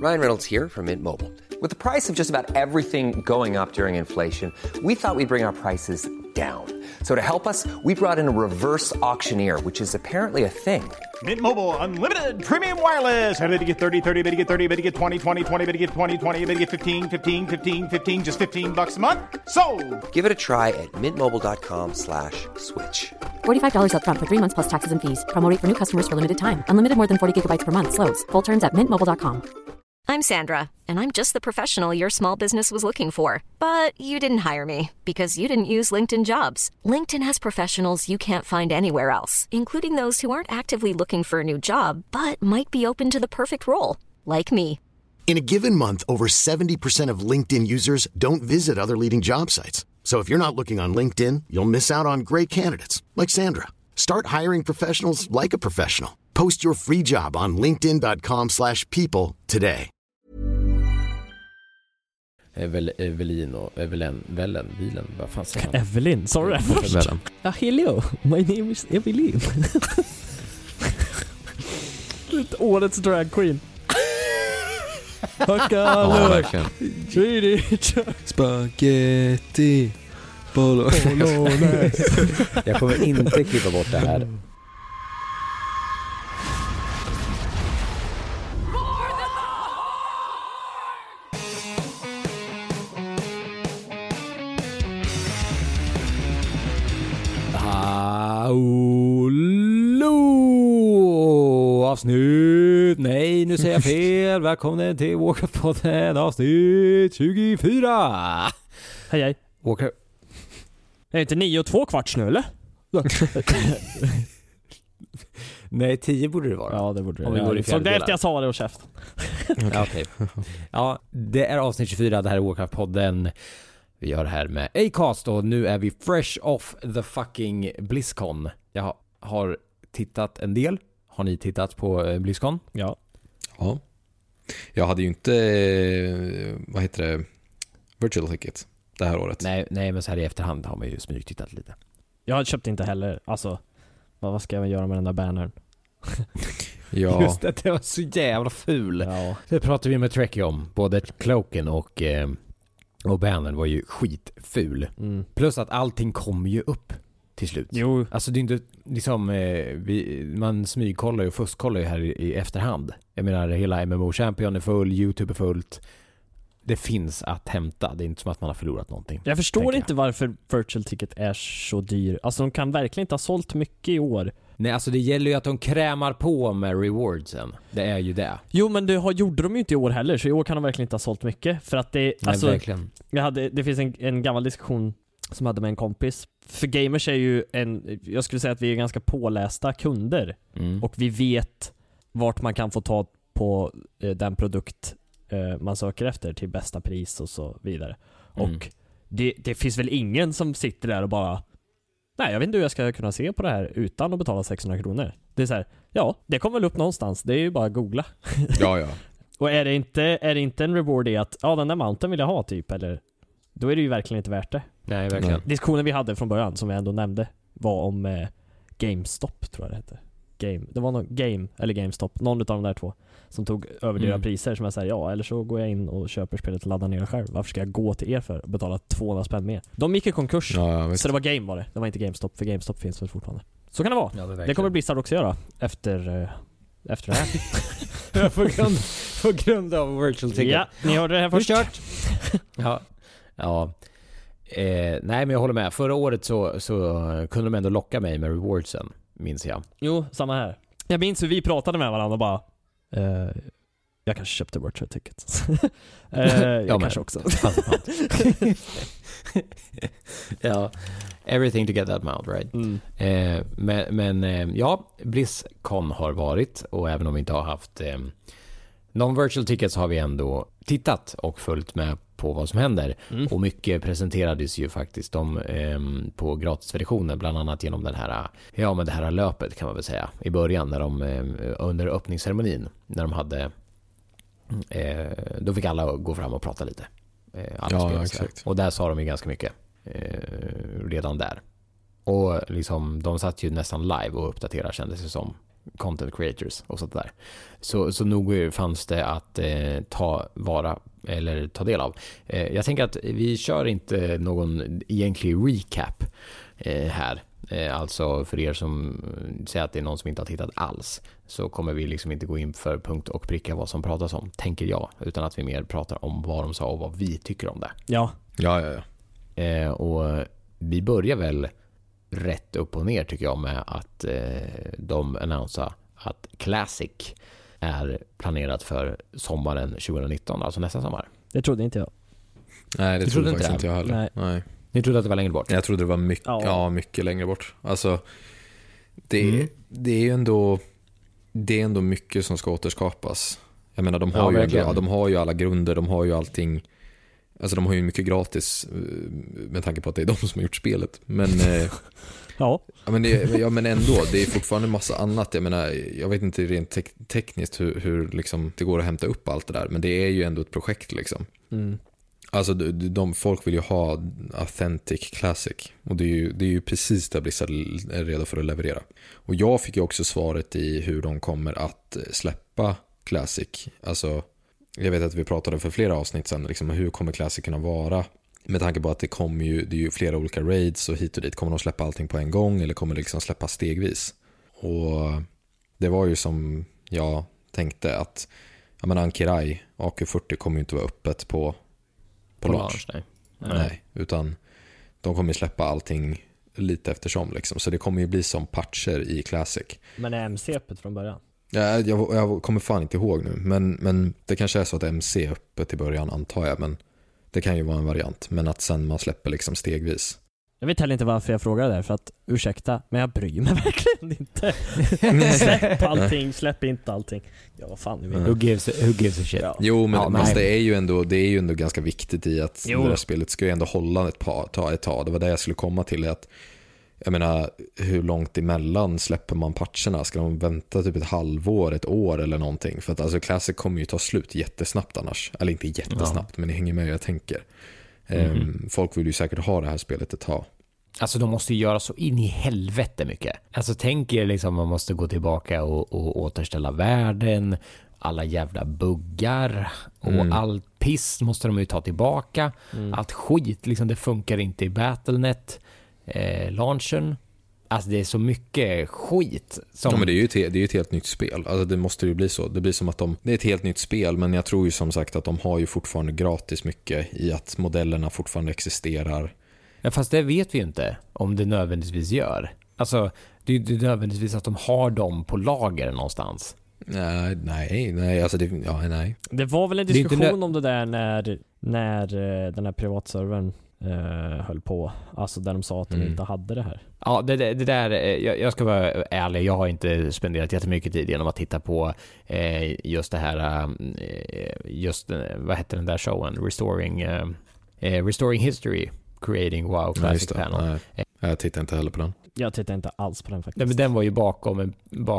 Ryan Reynolds here from Mint Mobile. With the price of just about everything going up during inflation, we thought we'd bring our prices down. So to help us, we brought in a reverse auctioneer, which is apparently a thing. Mint Mobile Unlimited Premium Wireless. How to get 30, 30, bit to get 30, bit to get 20, 20, 20, bit to get 20, 20, bit to get 15, 15, 15, 15, just $15 a month? Sold! Give it a try at mintmobile.com/switch. $45 up front for 3 months plus taxes and fees. Promo rate for new customers for limited time. Unlimited more than 40 gigabytes per month slows. Full terms at mintmobile.com. I'm Sandra, and I'm just the professional your small business was looking for. But you didn't hire me because you didn't use LinkedIn Jobs. LinkedIn has professionals you can't find anywhere else, including those who aren't actively looking for a new job, but might be open to the perfect role, like me. In a given month, over 70% of LinkedIn users don't visit other leading job sites. So if you're not looking on LinkedIn, you'll miss out on great candidates like Sandra. Start hiring professionals like a professional. Post your free job on linkedin.com/people today. Bilen, vad fan säger han? Evelyn, sa du det först? Ja, hello, my name is Evelyn. Årets drag queen. Ja, verkligen. Spaghetti bolognese. Jag kommer inte klippa bort det här. Avsnitt. Nej, nu säger jag fel. Välkommen till Walker-podden avsnitt 24. Hej. Walker. Är det inte 9:02 nu, eller? Nej, 10 borde det vara. Ja, det borde det. Om vi går i så det efter jag sa det och käft. Okej. Ja, det är avsnitt 24. Det här är Walker-podden. Vi gör det här med Acast och nu är vi fresh off the fucking BlizzCon. Jag har tittat en del. Har ni tittat på BlizzCon? Ja. Jag hade ju inte, vad heter det, virtual ticket det här året. Nej, men så här i efterhand har man ju smygtittat lite. Jag köpte inte heller, alltså vad ska jag göra med den där bannern? Ja. Just det var så jävla ful. Ja. Det pratade vi med Trekkie om. Både cloaken och bannern var ju skitful. Plus att allting kom ju upp till slut. Jo. Alltså det är inte liksom man smygkollar och fuskkollar ju här i efterhand. Jag menar hela MMO Champion är full, YouTube är fullt. Det finns att hämta. Det är inte som att man har förlorat någonting. Jag förstår inte varför virtual ticket är så dyr. Alltså de kan verkligen inte ha sålt mycket i år. Nej, alltså det gäller ju att de krämar på med rewardsen. Det är ju det. Jo, men gjorde de ju inte i år heller. Så i år kan de verkligen inte ha sålt mycket. För att det, nej, alltså, verkligen. Det finns en gammal diskussion som jag hade med en kompis. För gamers är ju jag skulle säga att vi är ganska pålästa kunder. Och vi vet vart man kan få ta på den produkt man söker efter till bästa pris och så vidare. Och det finns väl ingen som sitter där och bara nej, jag vet inte hur jag ska kunna se på det här utan att betala 600 kronor. Det är så här, ja, det kommer väl upp någonstans. Det är ju bara att googla. Ja. Och är det inte en reward i att den där mountain vill jag ha typ, eller då är det ju verkligen inte värt det. Nej, verkligen. Diskussionen vi hade från början som jag ändå nämnde var om GameStop, tror jag det hette. Det var någon Game eller GameStop, någon av de där två som tog överdyra priser som jag säger, eller så går jag in och köper spelet och laddar ner det själv. Varför ska jag gå till er för att betala 200 spänn mer? De gick i konkurs, så det var Game var det. Det var inte GameStop, för GameStop finns väl fortfarande. Så kan det vara. Ja, det kommer Blizzard också göra efter det här. på grund av virtual ticket. Ja, ni hörde det här först. Ja. Nej, men jag håller med. Förra året så kunde de ändå locka mig med rewardsen, minns jag. Jo, samma här. Jag minns hur vi pratade med varandra och bara jag kanske köpte virtual tickets. Jag kanske också. Ja, everything to get that amount, right? Men BlizzCon har varit, och även om vi inte har haft någon virtual tickets har vi ändå tittat och följt med på vad som händer. Och mycket presenterades ju faktiskt på gratisversionen, bland annat genom det här löpet kan man väl säga i början, när de under öppningsceremonin, när de hade då fick alla gå fram och prata lite. Exakt. Och där sa de ju ganska mycket redan där. Och liksom de satt ju nästan live och uppdaterade, kändes det som, content creators och sånt där. Så nog fanns det att ta del av. Jag tänker att vi kör inte någon egentlig recap här. Alltså för er som säger att det är någon som inte har tittat alls, så kommer vi liksom inte gå in för punkt och pricka vad som pratas om, tänker jag, utan att vi mer pratar om vad de sa och vad vi tycker om det. Ja. Och vi börjar väl rätt upp och ner tycker jag med att de annonsar att Classic är planerat för sommaren 2019, alltså nästa sommar. Det trodde inte jag. Nej, det trodde faktiskt inte jag heller. Nej. Ni trodde att det var längre bort? Jag trodde det var mycket längre bort. Alltså, det är ju ändå mycket som ska återskapas. Jag menar, de har ju alla grunder, de har ju allting. Alltså de har ju mycket gratis med tanke på att det är de som har gjort spelet. Men men ändå, det är fortfarande en massa annat. Jag menar, jag vet inte rent tekniskt hur liksom det går att hämta upp allt det där, men det är ju ändå ett projekt liksom. Alltså folk vill ju ha authentic classic, och det är ju precis där Blizzard är redo för att leverera. Och jag fick ju också svaret i hur de kommer att släppa Classic. Alltså, jag vet att vi pratade för flera avsnitt sedan liksom, hur kommer Classic kunna vara, med tanke på att det är ju flera olika raids och hit och dit. Kommer de släppa allting på en gång eller kommer det liksom släppa stegvis? Och det var ju som jag tänkte att Ankirai AQ40 kommer ju inte vara öppet på launch. Nej, utan de kommer släppa allting lite eftersom liksom. Så det kommer ju bli som patcher i Classic. Men är MC öppet från början? Ja, jag kommer fan inte ihåg nu, men det kanske är så att MC är öppet i början, antar jag, men det kan ju vara en variant, men att sen man släpper liksom stegvis. Jag vet heller inte varför jag frågar där, för att ursäkta, men jag bryr mig verkligen inte. Släpp allting, släpp inte allting. Ja, vad fan, who gives a shit? Ja. Jo, men det är ju ändå ganska viktigt i att det här spelet ska ju ändå hålla ett tag. Det var det jag skulle komma till, att jag menar, hur långt emellan släpper man patcherna? Ska de vänta typ ett halvår, ett år eller någonting? För att alltså Classic kommer ju ta slut jättesnabbt annars. Eller inte jättesnabbt, men det hänger med, jag tänker. Folk vill ju säkert ha det här spelet ett tag. Alltså de måste ju göra så in i helvete mycket. Alltså tänk er liksom, man måste gå tillbaka och återställa världen, alla jävla buggar och all piss måste de ju ta tillbaka. Allt skit, liksom, det funkar inte i Battle.net launchen. Alltså det är så mycket skit som... Ja, men det är ju ett helt nytt spel. Alltså det måste ju bli så. Det blir som att det är ett helt nytt spel, men jag tror ju som sagt att de har ju fortfarande gratis mycket i att modellerna fortfarande existerar. Ja, fast det vet vi ju inte om det nödvändigtvis gör. Alltså det är ju nödvändigtvis att de har dem på lager någonstans. Nej, alltså nej. Det var väl en diskussion om det där när den här privatservern höll på, alltså där de sa att de inte hade det här. Ja, det där, jag ska vara ärlig, jag har inte spenderat jättemycket tid genom att titta på just det här, vad heter den där showen? Restoring History, Creating WoW Classic Panel. Jag tittar inte heller på den. Jag tittar inte alls på den faktiskt. Nej, men den var ju bakom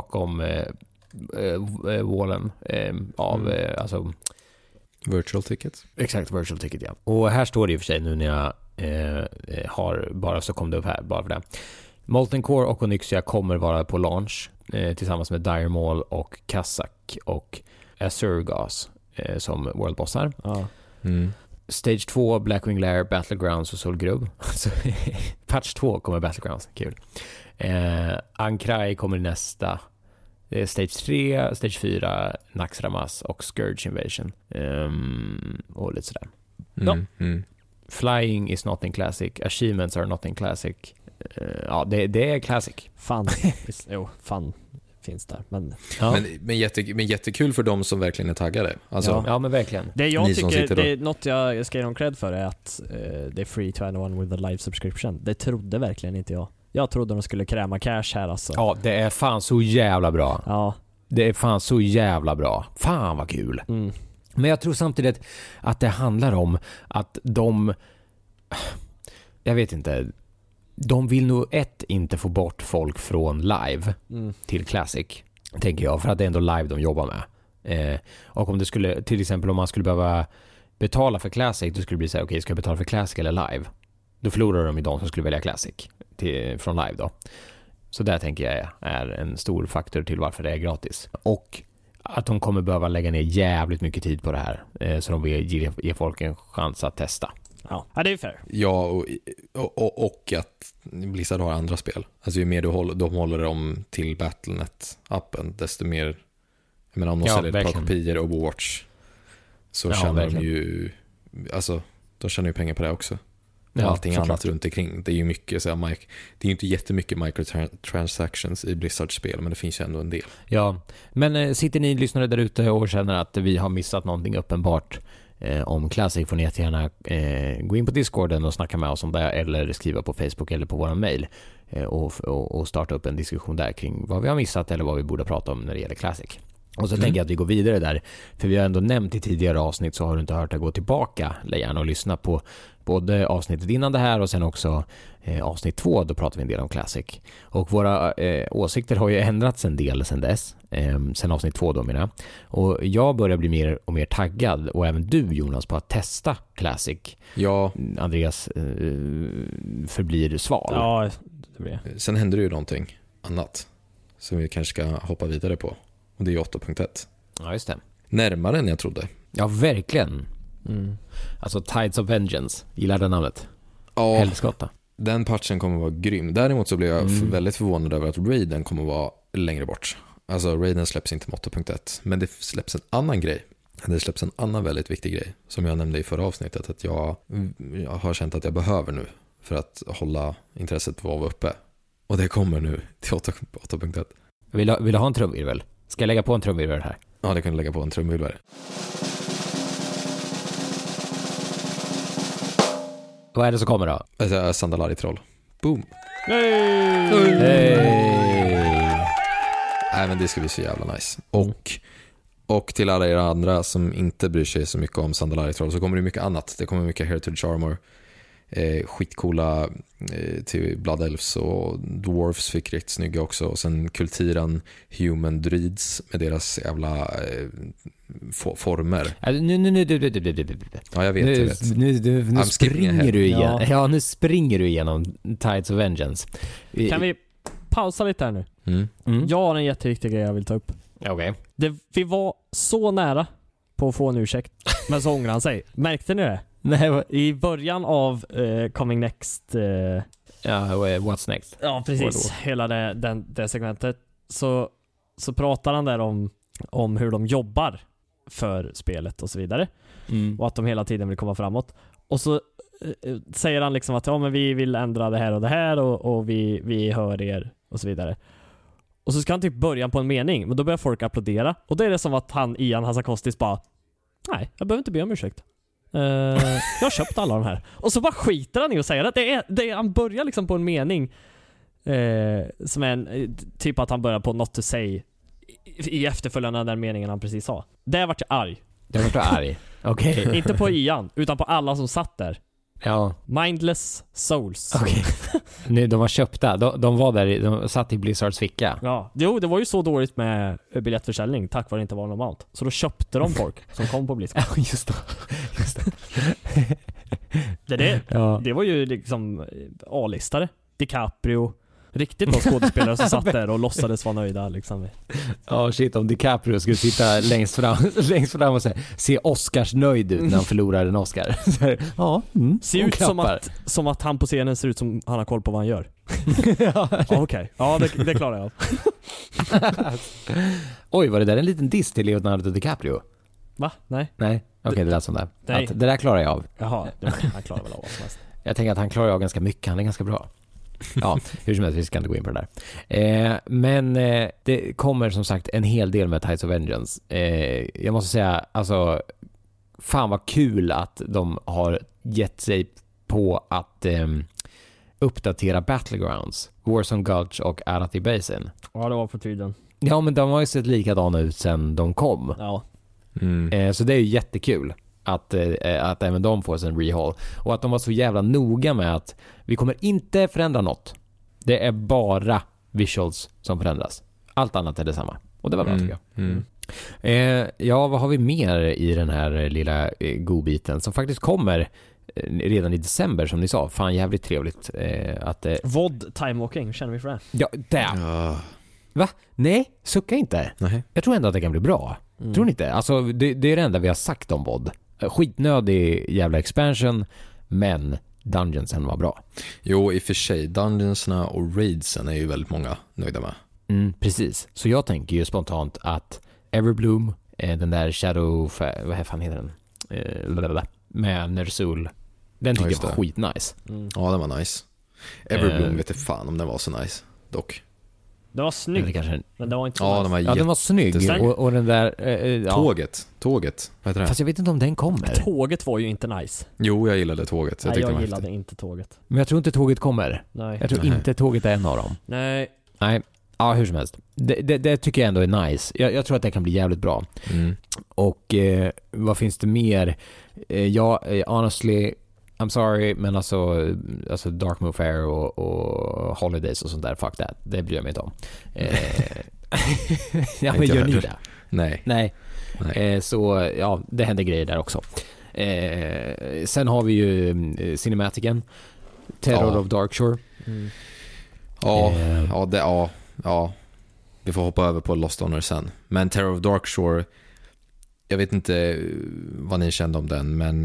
wallen av alltså Virtual Tickets. Exakt, Virtual Ticket, ja. Och här står det i och för sig nu när jag har bara så kom det upp här bara för det. Molten Core och Onyxia kommer vara på launch tillsammans med Dire Maul och Kazak och Azurgas som worldbossar. Ja. Stage 2, Blackwing Lair, Battlegrounds och Solgrub. Patch 2 kommer Battlegrounds, kul. Ankrai kommer nästa. Stage 3, Stage 4, Naxxramas och Scourge Invasion. Och lite sådär. Flying is not in Classic. Achievements are not in Classic. Ja, det är Classic. Fan finns där. Men jättekul för dem som verkligen är taggade. Alltså, ja, men verkligen. Det jag tycker, det är något jag ska ge dem cred för är att det är free to anyone with a live subscription. Det trodde verkligen inte jag. Jag trodde de skulle kräma cash här alltså. Ja, det är fan så jävla bra. Ja. Det är fan så jävla bra. Fan vad kul. Men jag tror samtidigt att det handlar om att jag vet inte, de vill nog inte få bort folk från live till Classic, tänker jag, för att det är ändå live de jobbar med. Och om det skulle, till exempel om man skulle behöva betala för Classic, då skulle det bli så här, okej, ska jag betala för Classic eller live? Då förlorar de i de som skulle välja Classic från live då. Så där tänker jag är en stor faktor till varför det är gratis. Och att de kommer behöva lägga ner jävligt mycket tid på det här. Så de vill ge folk en chans att testa. Ja, det är fair. Ja, och att Blizzard har andra spel. Alltså ju mer de håller dem till Battle.net-appen, desto mer, jag menar, om de säljer ett par kopior och Overwatch, så tjänar de ju, alltså de tjänar ju pengar på det också. Och allting annat runt omkring. Det är ju mycket, så här, det är ju inte jättemycket microtransactions i Blizzards spel, men det finns ju ändå en del. Ja, men sitter ni lyssnare där ute och känner att vi har missat någonting uppenbart om Classic, får ni jättegärna gå in på Discorden och snacka med oss om det, eller skriva på Facebook eller på våran mail och starta upp en diskussion där kring vad vi har missat eller vad vi borde prata om när det gäller Classic. Och så tänker jag att vi går vidare där, för vi har ändå nämnt i tidigare avsnitt, så har du inte hört det, gå tillbaka, gärna och lyssna på både avsnittet innan det här och sen också avsnitt 2, då pratar vi en del om Classic. Och våra åsikter har ju ändrats en del sen dess, sen avsnitt 2 då, menar jag. Och jag börjar bli mer och mer taggad, och även du, Jonas, på att testa Classic. Ja. Andreas förblir sval. Ja, det blir. Sen händer det ju någonting annat som vi kanske ska hoppa vidare på. Och det är 8.1. Ja, just det. Närmare än jag trodde. Ja, verkligen. Alltså Tides of Vengeance. Gillar det namnet? Ja, Helskotta. Den patchen kommer vara grym. Däremot så blev jag väldigt förvånad över att Raiden kommer vara längre bort. Alltså Raiden släpps inte med 8.1. Men det släpps en annan grej. Det släpps en annan väldigt viktig grej som jag nämnde i förra avsnittet, att jag har känt att jag behöver nu för att hålla intresset på att vara uppe. Och det kommer nu till 8.1. Vill du ha en trumvirvel? Ska jag lägga på en trumvirvel här? Ja, det kan du lägga på en trumvirvel. Vad är det som kommer då? Alltså, Sandalari-troll. Boom! Hey! Nej, men det ska bli så jävla nice. Och till alla er andra som inte bryr sig så mycket om Sandalari-troll, så kommer det mycket annat. Det kommer mycket Heritage Armor, skitcoola till Blood Elves, och Dwarfs fick riktigt snygga också. Och sen Kultiran Human Druids med deras jävla former. Ja, jag vet. Nu springer du igen. Ja, nu springer du igenom Tides of Vengeance. Kan vi pausa lite här nu? Jag har en jätteviktig grej jag vill ta upp. Okej. Vi var så nära på att få en ursäkt, men så ångrar han sig. Märkte ni det? Nej, I början av Coming Next... What's Next? Ja, precis. Hela det segmentet. Så pratar han där om hur de jobbar för spelet och så vidare. Och att de hela tiden vill komma framåt. Och så säger han liksom att men vi vill ändra det här och det här, och vi hör er och så vidare. Och så ska han typ börja på en mening, men då börjar folk applådera. Och då är det som att Ian Hazzakostis bara, nej, jag behöver inte be om ursäkt. Jag har köpt alla de här. Och så bara skiter han i att säga det. Han börjar liksom på en mening som är en typ att han börjar på not to say i efterföljande den meningen han precis sa. Det vart jag arg. Okej. Inte på Ian, utan på alla som satt där. Ja. Mindless souls. Okej. Nu, de var köpta. De var där, de satt i Blizzards ficka. Ja. Jo, det var ju så dåligt med biljettförsäljning tack vare det inte var någon amount. Så då köpte de folk som kom på Blizzard. Ja, just det. Det var ju liksom A-listare. DiCaprio. Riktigt bra skådespelare som satt där och låtsades vara nöjda liksom. Ja, shit, om DiCaprio skulle sitta längst fram och se Oscars nöjd ut när han förlorar en Oscar. Ser ut som att han på scenen ser ut som han har koll på vad han gör. Okej. Ja, det klarar jag av. Oj, var det där en liten diss till Leonardo DiCaprio? Va? Nej. Okej, det lät som det. Det där klarar jag av. Jaha, han klarar väl av vad som helst. Jag tänker att han klarar av ganska mycket, han är ganska bra. Ja, hur som helst, vi ska inte gå in på det där. Men det kommer som sagt en hel del med Tides of Vengeance. Jag måste säga, alltså, fan vad kul att de har gett sig på att uppdatera Battlegrounds, Warzone Gulch och Arathi Basin. Ja, det var på tiden. Ja, men de har ju sett likadana ut sedan de kom. Ja. Så det är ju jättekul att även de får en rehaul. Och att de var så jävla noga med att vi kommer inte förändra något. Det är bara visuals som förändras. Allt annat är detsamma. Och det var bra tycker jag. Ja, vad har vi mer i den här lilla godbiten som faktiskt kommer redan i december som ni sa. Fan, jävligt trevligt att... VOD Time Walking, känner vi för det? Ja, där. Va? Nej, sucka inte. Nej. Jag tror ändå att det kan bli bra. Tror ni inte? Alltså, det är det enda vi har sagt om VOD. Skitnödig jävla expansion, men dungeonsen var bra. Jo, i och för sig. Dungeonsna och raidsen är ju väldigt många nöjda med. Precis. Så jag tänker ju spontant att Everbloom, den där Shadow... Vad fan heter den? Med Ner'zhul. Den tycker jag var skitnice. Ja, den var nice. Everbloom vet jag fan om den var så nice. Dock. Den var snygg, men den var inte så ja, nice. Den var snygg. Och den där... Tåget. Vad heter det? Fast jag vet inte om den kommer. Tåget var ju inte nice. Jo, jag gillade tåget. Jag gillade inte tåget. Men jag tror inte tåget kommer. Nej. Jag tror inte tåget är en av dem. Nej. Ja, hur som helst. Det tycker jag ändå är nice. Jag tror att det kan bli jävligt bra. Och vad finns det mer? Honestly, I'm sorry, men alltså Darkmoor Fair och Holidays och sånt där, fuck that. Det bryr jag mig inte om. Ja, men gör ni det? Nej. Så ja, det händer grejer där också. Sen har vi ju Cinematicen, Terror of Darkshore. Ja. Vi får hoppa över på Lost Honor sen. Men Terror of Darkshore, jag vet inte vad ni kände om den, men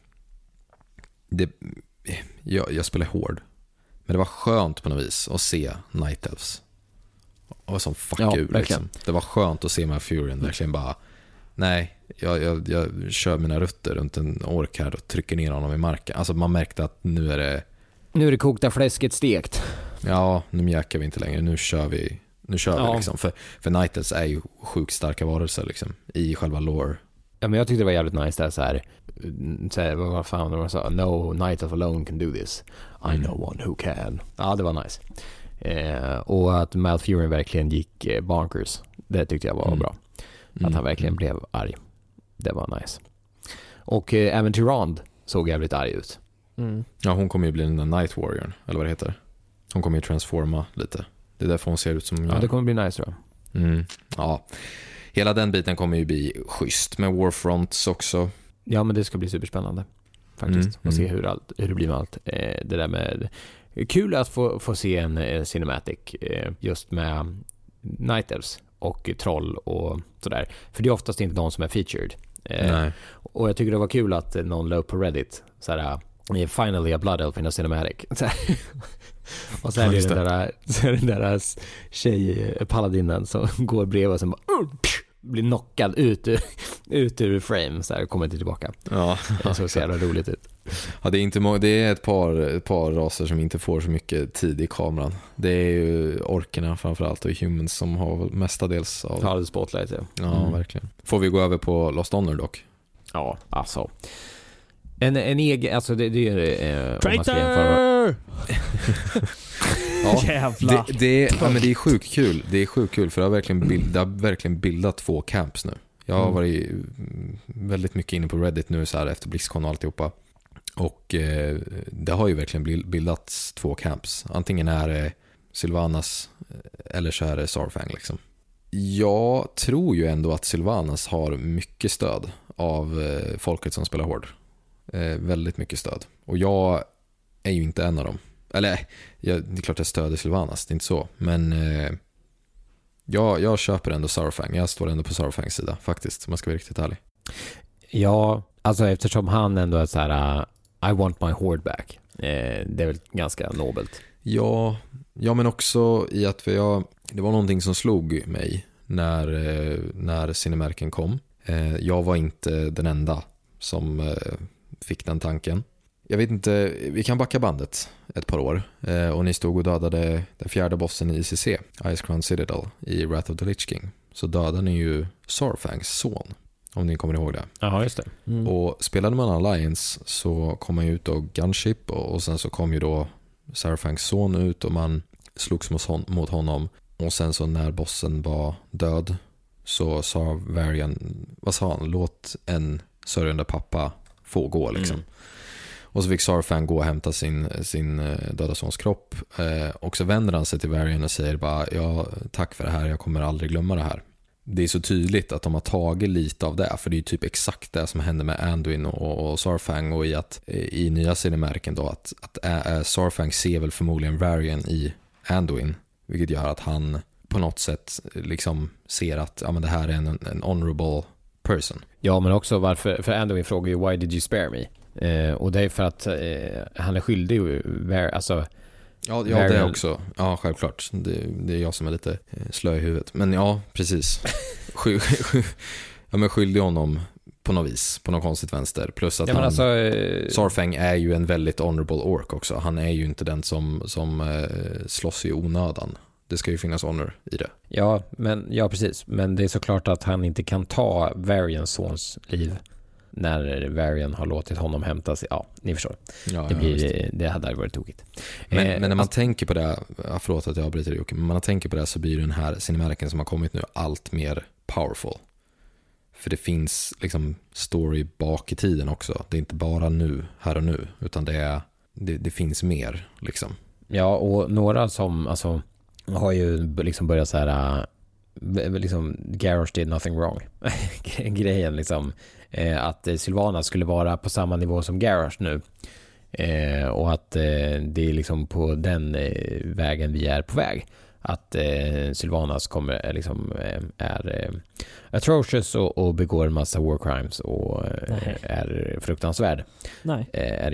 jag spelar hård. Men det var skönt på något vis att se Night Elves. Och som liksom. Det var skönt att se med Furien verkligen bara, nej, jag kör mina rutter runt en ork här och trycker ner honom i marken. Alltså man märkte att nu är det kokta fläsket stekt. Ja, nu mjäkar vi inte längre. Nu kör vi liksom. För Night Elves är ju sjukt starka varelser liksom, i själva lore. Ja, men jag tyckte det var jävligt nice där så här vad fan de sa, no Night Elf alone can do this. I know one who can. Ja, det var nice. Och att Malfurion verkligen gick bonkers. Det tyckte jag var bra. Att han verkligen blev arg. Det var nice. Och även Tyrande såg jävligt arg ut. Ja, hon kommer ju bli den där Night Warrior, eller vad det heter. Hon kommer ju transforma lite. Det är därför hon ser ut som... Ja, det kommer bli nice tror jag. Ja. Hela den biten kommer ju bli schysst med Warfronts också. Ja, men det ska bli superspännande faktiskt. Och se hur det blir med allt. Det där med... Kul att få se en cinematic just med Night Elves och troll och sådär. För det är oftast inte de som är featured. Nej. Och jag tycker det var kul att någon la upp på Reddit såhär, finally a blood elf in a cinematic. Och så är det den där tjej-paladinen som går bredvid och sen bara blir knockad ut ur frame så här, kommer inte tillbaka. Ja, det såg så jävla roligt ut. Ja, det är ett par raser som inte får så mycket tid i kameran. Det är ju orkerna framförallt och humans som har mestadels av spotlight. Ja, verkligen. Får vi gå över på Lost Honor dock? Ja, alltså en egen, alltså det är Traitor! Ja, men det är sjukt kul. Det är sjukt kul för det har verkligen bildat 2 camps nu. Jag har varit väldigt mycket inne på Reddit nu så här efter BlizzCon och alltihopa. Och det har ju verkligen bildats 2 camps. Antingen är det Sylvanas eller så är det Saurfang liksom. Jag tror ju ändå att Sylvanas har mycket stöd av folket som spelar hård. Väldigt mycket stöd. Och jag är ju inte en av dem. Eller, det är klart jag stöder Sylvanas, det är inte så. Men jag köper ändå Saurfang. Jag står ändå på Saurfangs sida, faktiskt, om man ska vara riktigt ärlig. Ja, alltså eftersom han ändå är så här, I want my horde back. Det är väl ganska nobelt. Ja, men också i att det var någonting som slog mig när cinemärken kom. Jag var inte den enda som fick den tanken. Jag vet inte, vi kan backa bandet ett par år och ni stod och dödade den 4:e bossen i ICC, Icecrown Citadel i Wrath of the Lich King. Så dödade ni ju Saurfangs son, om ni kommer ihåg det. Ja, just det. Och spelade man Alliance så kom man ju ut och Gunship och sen så kom ju då Saurfangs son ut och man slogs mot honom. Och sen så när bossen var död så sa Varian, vad sa han? Låt en sörjande pappa få gå liksom. Och så fick Saurfang gå och hämta sin döda sons kropp. Och så vänder han sig till Varian och säger bara, ja, tack för det här, jag kommer aldrig glömma det här. det är så tydligt att de har tagit lite av det, för det är ju typ exakt det som händer med Anduin och Saurfang, och i nya cinemärken då att Saurfang ser väl förmodligen Varian i Anduin, vilket gör att han på något sätt liksom ser att ja, men det här är en honorable person. Ja, men också varför, för Anduin frågar ju why did you spare me? Och det är för att han är skyldig alltså ja det också. Ja, självklart. Det är jag som är lite slö i huvudet. Men ja, precis. Men skyldig honom på något vis, på något konstigt vänster. Plus att Saurfang är ju en väldigt honorable ork också. Han är ju inte den som slåss i onödan. Det ska ju finnas honor i det. Ja, precis. Men det är såklart att han inte kan ta Varians sons liv när Varian har låtit honom hämta sig. Ja, ni förstår. Ja, det hade varit tokigt. Men när man tänker på det, förlåt att jag avbryter det, Jocke, men när man tänker på det så blir den här cinematiken som har kommit nu allt mer powerful. För det finns liksom story bak i tiden också. Det är inte bara nu, här och nu, utan det finns mer liksom. Ja, och några som alltså har ju liksom börjat så här liksom Garrosh did nothing wrong. Grejen liksom att Sylvanas skulle vara på samma nivå som Garrosh nu. Och att det är liksom på den vägen vi är på väg. Att Sylvanas kommer liksom är atrocious och begår en massa war crimes och är fruktansvärd. Nej. Nej.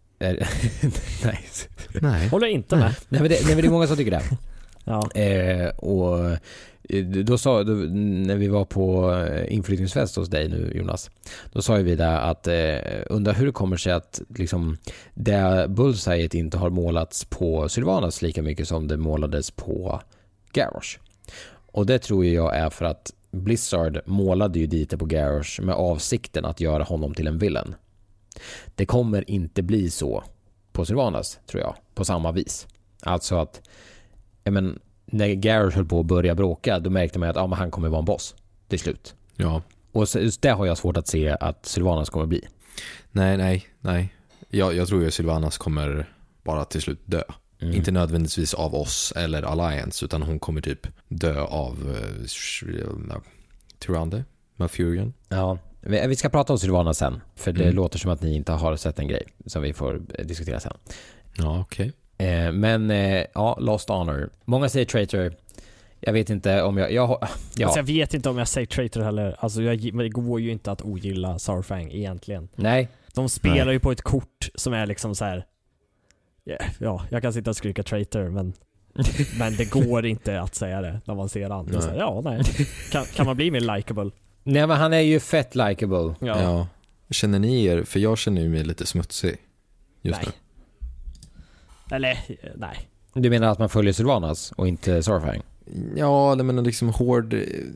Håller inte med. Nej, men det är många som tycker det. Ja. Och då när vi var på inflyttningsfest hos dig nu, Jonas, då sa vi där att undrar hur det kommer sig att liksom det Bullseye inte har målats på Sylvanas lika mycket som det målades på Garrosh. Och det tror jag är för att Blizzard målade ju dit på Garrosh med avsikten att göra honom till en villain. Det kommer inte bli så på Sylvanas, tror jag, på samma vis. Alltså att när Garrosh höll på att börja bråka, då märkte man att men han kommer vara en boss till slut. Ja. Och just det har jag svårt att se att Sylvanas kommer bli. Nej. Jag tror ju Sylvanas kommer bara till slut dö. Inte nödvändigtvis av oss eller Alliance, utan hon kommer typ dö av Tyrande, Malfurion. Ja, vi ska prata om Sylvanas sen, för det låter som att ni inte har sett en grej som vi får diskutera sen. Ja, okej. Men Lost Honor. Många säger traitor. Jag vet inte om Alltså jag vet inte om jag säger traitor heller. Alltså det går ju inte att ogilla Saurfang egentligen. Nej. De spelar ju på ett kort som är liksom så här. Ja, jag kan sitta och skrika traitor, men det går inte att säga det när man ser han. Nej. Kan man bli mer likable? Nej, men han är ju fett likable. Ja. Känner ni er? För jag känner mig lite smutsig just nu. Eller, nej. Du menar att man följer Sylvanas och inte Saurfang? Ja, det menar liksom hård.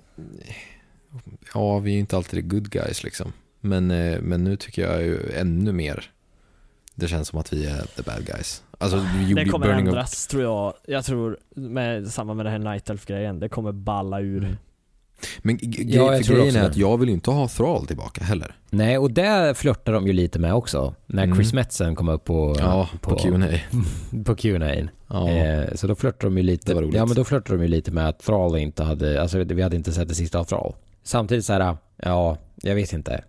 Ja, vi är ju inte alltid the good guys liksom. Men nu tycker jag ju ännu mer. Det känns som att vi är the bad guys. Alltså, det kommer ändras, tror jag. Jag tror samma med det här Night Elf-grejen. Det kommer balla ur. Men grejen är att jag vill inte ha Thrall tillbaka heller. Nej, och där flörtar de ju lite med också. När Chris Metzen kom upp på Q&A. På Q&A. Ja. Så då flörtar de ju lite. Ja, men då flörtar de ju lite med att Thrall inte hade, alltså vi hade inte sett det sista av Thrall. Samtidigt så här, jag vet inte.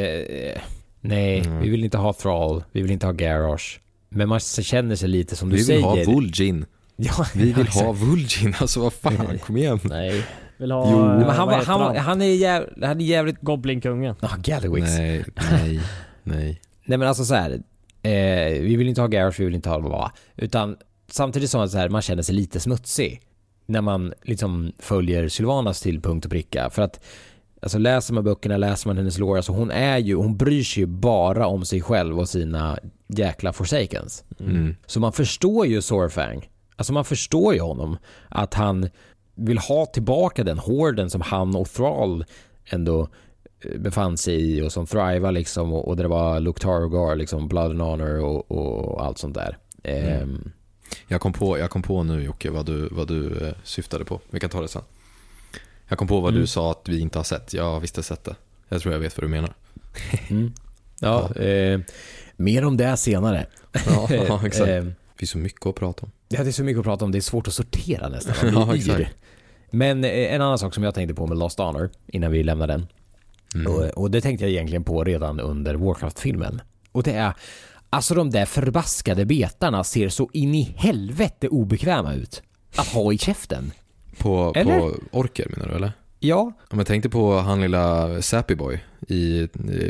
Vi vill inte ha Thrall, vi vill inte ha Garrosh. Men man känner sig lite som du säger. Vi vill ha Vol'jin. Ja, vi vill ha Vol'jin. Alltså vad fan, kom igen. Nej. Vill ha, men han är jävligt Goblinkungen. Gallowix. Nej. Nej, men alltså så här, vi vill inte ha Garrosh, vi vill inte ha utan samtidigt som att så här, man känner sig lite smutsig när man liksom följer Sylvanas till punkt och pricka, för att alltså läser man böckerna, läser man hennes lore, alltså hon bryr sig ju bara om sig själv och sina jäkla Forsakens. Så man förstår ju Saurfang. Alltså man förstår ju honom, att han vill ha tillbaka den horden som han och Thrall ändå befann sig i och som thrivar liksom, och där det var Luktargar liksom, Blood and Honor och allt sånt där. Jag kom på nu, Jocke, vad du syftade på. Vi kan ta det sen. Jag kom på vad du sa att vi inte har sett. Jag har visst sett det. Jag tror jag vet vad du menar. Mer om det senare. Ja, exakt. Det är så mycket att prata om. Ja, det är så mycket att prata om. Det är svårt att sortera nästan. Ja, exakt. Men en annan sak som jag tänkte på med Lost Honor innan vi lämnar den. Och det tänkte jag egentligen på redan under Warcraft-filmen. Och det är, alltså de där förbaskade betarna ser så in i helvete obekväma ut att ha i käften. På orker menar du eller? Ja. Om jag tänkte på han lilla Sappy Boy i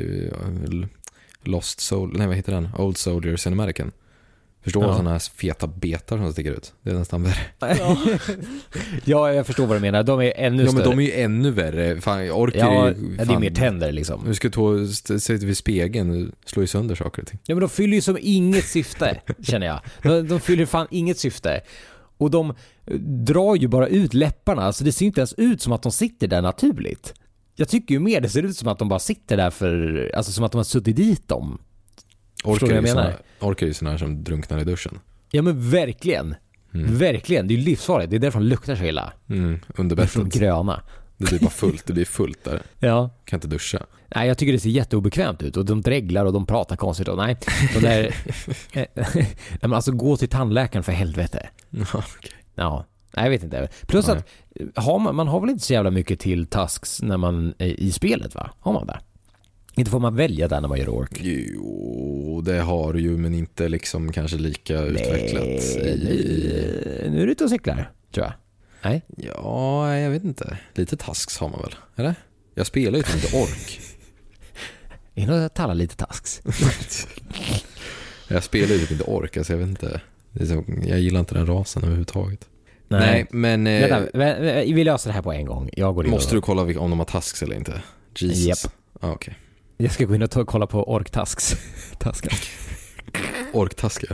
Lost Soul, nej vad heter den? Old Soldiers in American. Förstår du sådana här feta betar som sticker ut? Det är nästan värre. Ja, jag förstår vad du menar. De är ännu större. Men de är ju ännu värre. Fan, orker det är mer tänder liksom. Du ska sätta vid spegeln och slå i sönder saker och ting. Ja, men de fyller ju som inget syfte, känner jag. De fyller fan inget syfte. Och de drar ju bara ut läpparna. Så det ser inte ens ut som att de sitter där naturligt. Jag tycker ju mer det ser ut som att de bara sitter där för... Alltså som att de har suttit dit dem. Orkar är ju sådana här som drunknar i duschen. Ja men verkligen. Verkligen, det är ju livsfarligt. Det är därför de luktar så illa. Under bättet. Från gröna. Det blir bara fullt, det blir fullt där. Ja. Kan inte duscha. Nej, jag tycker det ser jätteobekvämt ut. Och de dreglar och de pratar konstigt. Och nej, de där... nej, men alltså gå till tandläkaren för helvete. Okay. Ja, nej, jag vet inte. Plus att man har väl inte så jävla mycket till tasks när man är i spelet, va? Har man det? Inte får man välja där när man gör ork. Jo, det har ju, men inte liksom kanske lika utvecklat. Nu är du ute och cyklar, tror jag. Nej? Ja, jag vet inte. Lite tasks har man väl, eller? Jag spelar ju inte ork. In och tala lite tasks. Jag spelar ju inte ork, alltså jag vet inte. Jag gillar inte den rasen överhuvudtaget. Nej, men... vi löser det här på en gång. Jag går in måste du kolla om de har tasks eller inte? Jesus. Yep. Okej. Jag ska gå in och kolla på orktasks. Taskar. Orktaskar.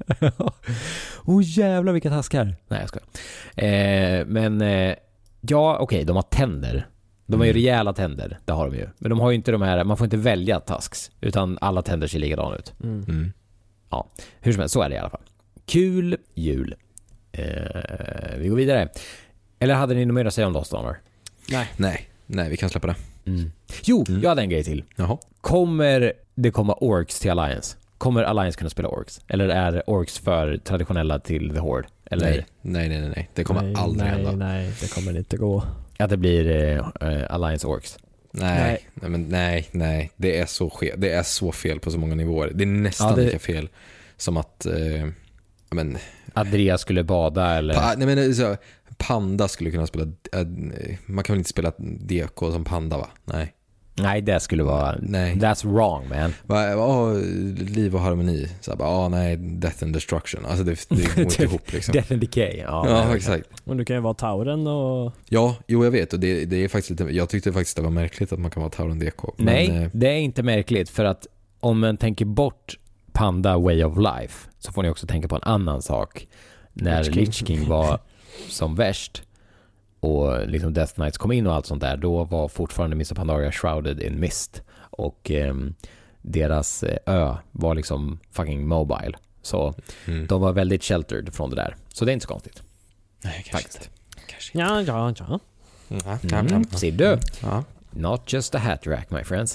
Jävlar vilka taskar. Nej, jag skojar. Ja, okej, de har tänder. De har ju rejäla tänder, det har de ju. Men de har ju inte de här, man får inte välja tasks, utan alla tänder ser likadana ut. Ja, hur som helst, så är det i alla fall. Kul jul. Vi går vidare. Eller hade ni något mer att säga om Lost Honor? Nej, vi kan släppa det. Jo, jag hade en grej till. Jaha. Kommer det komma orks till Alliance? Kommer Alliance kunna spela orks? Eller är orks för traditionella till The Horde? Eller? Nej. Det kommer aldrig hända. Nej, det kommer inte gå. Att det blir Alliance orks? Nej. Det är så fel på så många nivåer. Det är nästan lika fel som att Adria skulle bada eller... Panda skulle kunna spela... man kan väl inte spela DK som Panda, va? Nej, det skulle vara... Nej. That's wrong, man. Liv och harmoni. Så bara, nej, death and destruction. Alltså det går inte ihop liksom. Death and decay. Ja, exakt. Men du kan ju vara Tauren och... Ja, jag vet. Och det är faktiskt lite... Jag tyckte faktiskt det var märkligt att man kan vara Tauren DK. Nej, det är inte märkligt. För att om man tänker bort Panda Way of Life så får ni också tänka på en annan sak. När Lich King var som värst och liksom Death Knights kom in och allt sånt där, då var fortfarande Mists of Pandaria shrouded in mist och deras ö var liksom fucking mobile, så de var väldigt sheltered från det där, så det är inte så konstigt. Nej, faktiskt. Ja. Ser du? Ja. Not just a hat rack, my friends.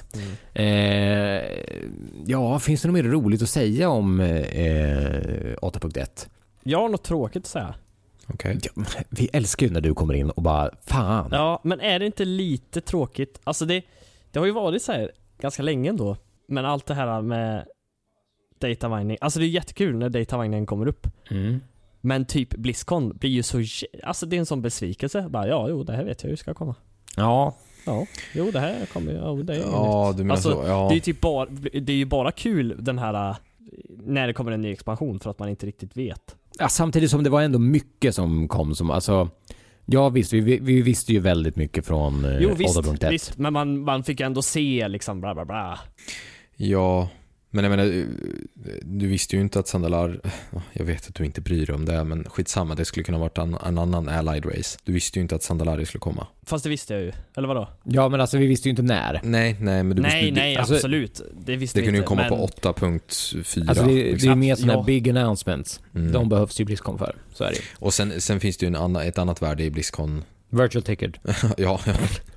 Finns det något mer roligt att säga om 8.1? Jag har något tråkigt att säga. Okay. Ja, vi älskar ju när du kommer in och bara, fan. Ja, men är det inte lite tråkigt? Alltså det har ju varit så här ganska länge ändå. Men allt det här med data mining, alltså det är jättekul när data mining kommer upp. Men typ BlizzCon blir ju så, alltså det är en sån besvikelse. Bara, det här vet jag hur ska komma. Ja, det här kommer ju. Det är du menar alltså, så. Ja. Det är ju bara kul den här när det kommer en ny expansion, för att man inte riktigt vet. Ja, samtidigt som det var ändå mycket som kom som, alltså, ja visst, vi visste ju väldigt mycket från 8.1. Visst, men man fick ändå se liksom bla bla bla. Ja, men jag menar, du visste ju inte att Zandalar, jag vet att du inte bryr dig om det, men skitsamma, det skulle kunna varit en annan allied race. Du visste ju inte att Zandalari skulle komma. Fast det visste jag ju, eller vadå? Ja, men alltså vi visste ju inte när. Nej, men du visste Nej, alltså, absolut. Det visste det kunde inte, ju komma men... på 8.4. Alltså det är mer sådana big announcements. De behövs ju BlizzCon för, så är det. Och sen finns det ju ett annat värde i BlizzCon. Virtual ticket. ja.